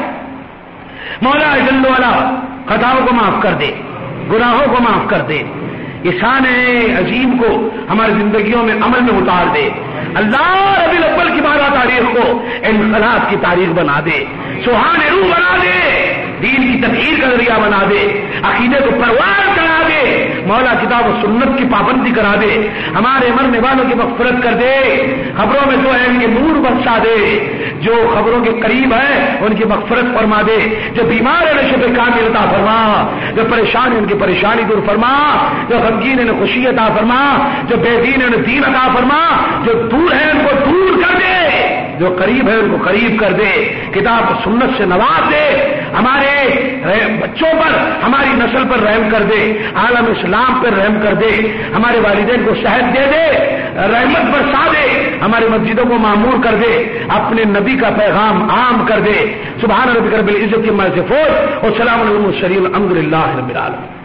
مولا جل وعلا خطاؤں کو معاف کر دے، گناہوں کو معاف کر دے، احسان عظیم کو ہماری زندگیوں میں عمل میں اتار دے۔ اللہ ربیع الاول کی بارہ تاریخ کو انقلاب کی تاریخ بنا دے، سبحان روح بنا دے، دین کی تطہیر کا ذریعہ بنا دے، عقیدے کو پروان کرا دے، مولا کتاب و سنت کی پابندی کرا دے، ہمارے مرنے والوں کی مغفرت کر دے، خبروں میں جو ہے ان کے نور بخشا دے، جو خبروں کے قریب ہے ان کی مغفرت فرما دے، جو بیمار ہے انہیں شفا کامل عطا فرما، جو پریشان ہے ان کی پریشانی دور فرما، جو غمگین ہے انہیں خوشی عطا فرما، جو بے دین ہے انہیں دین عطا فرما، جو دور ہے ان کو دور کر دے، جو قریب ہے ان کو قریب کر دے، کتاب و سنت سے نواز دے، ہمارے بچوں پر، ہماری نسل پر رحم کر دے، عالم اسلام پر رحم کر دے، ہمارے والدین کو صحت دے دے، رحمت برسا دے، ہماری مسجدوں کو معمور کر دے، اپنے نبی کا پیغام عام کر دے۔ سبحان ربک رب العزت عما یصفون، وسلام علی المرسلین، الحمد للہ رب العالمین۔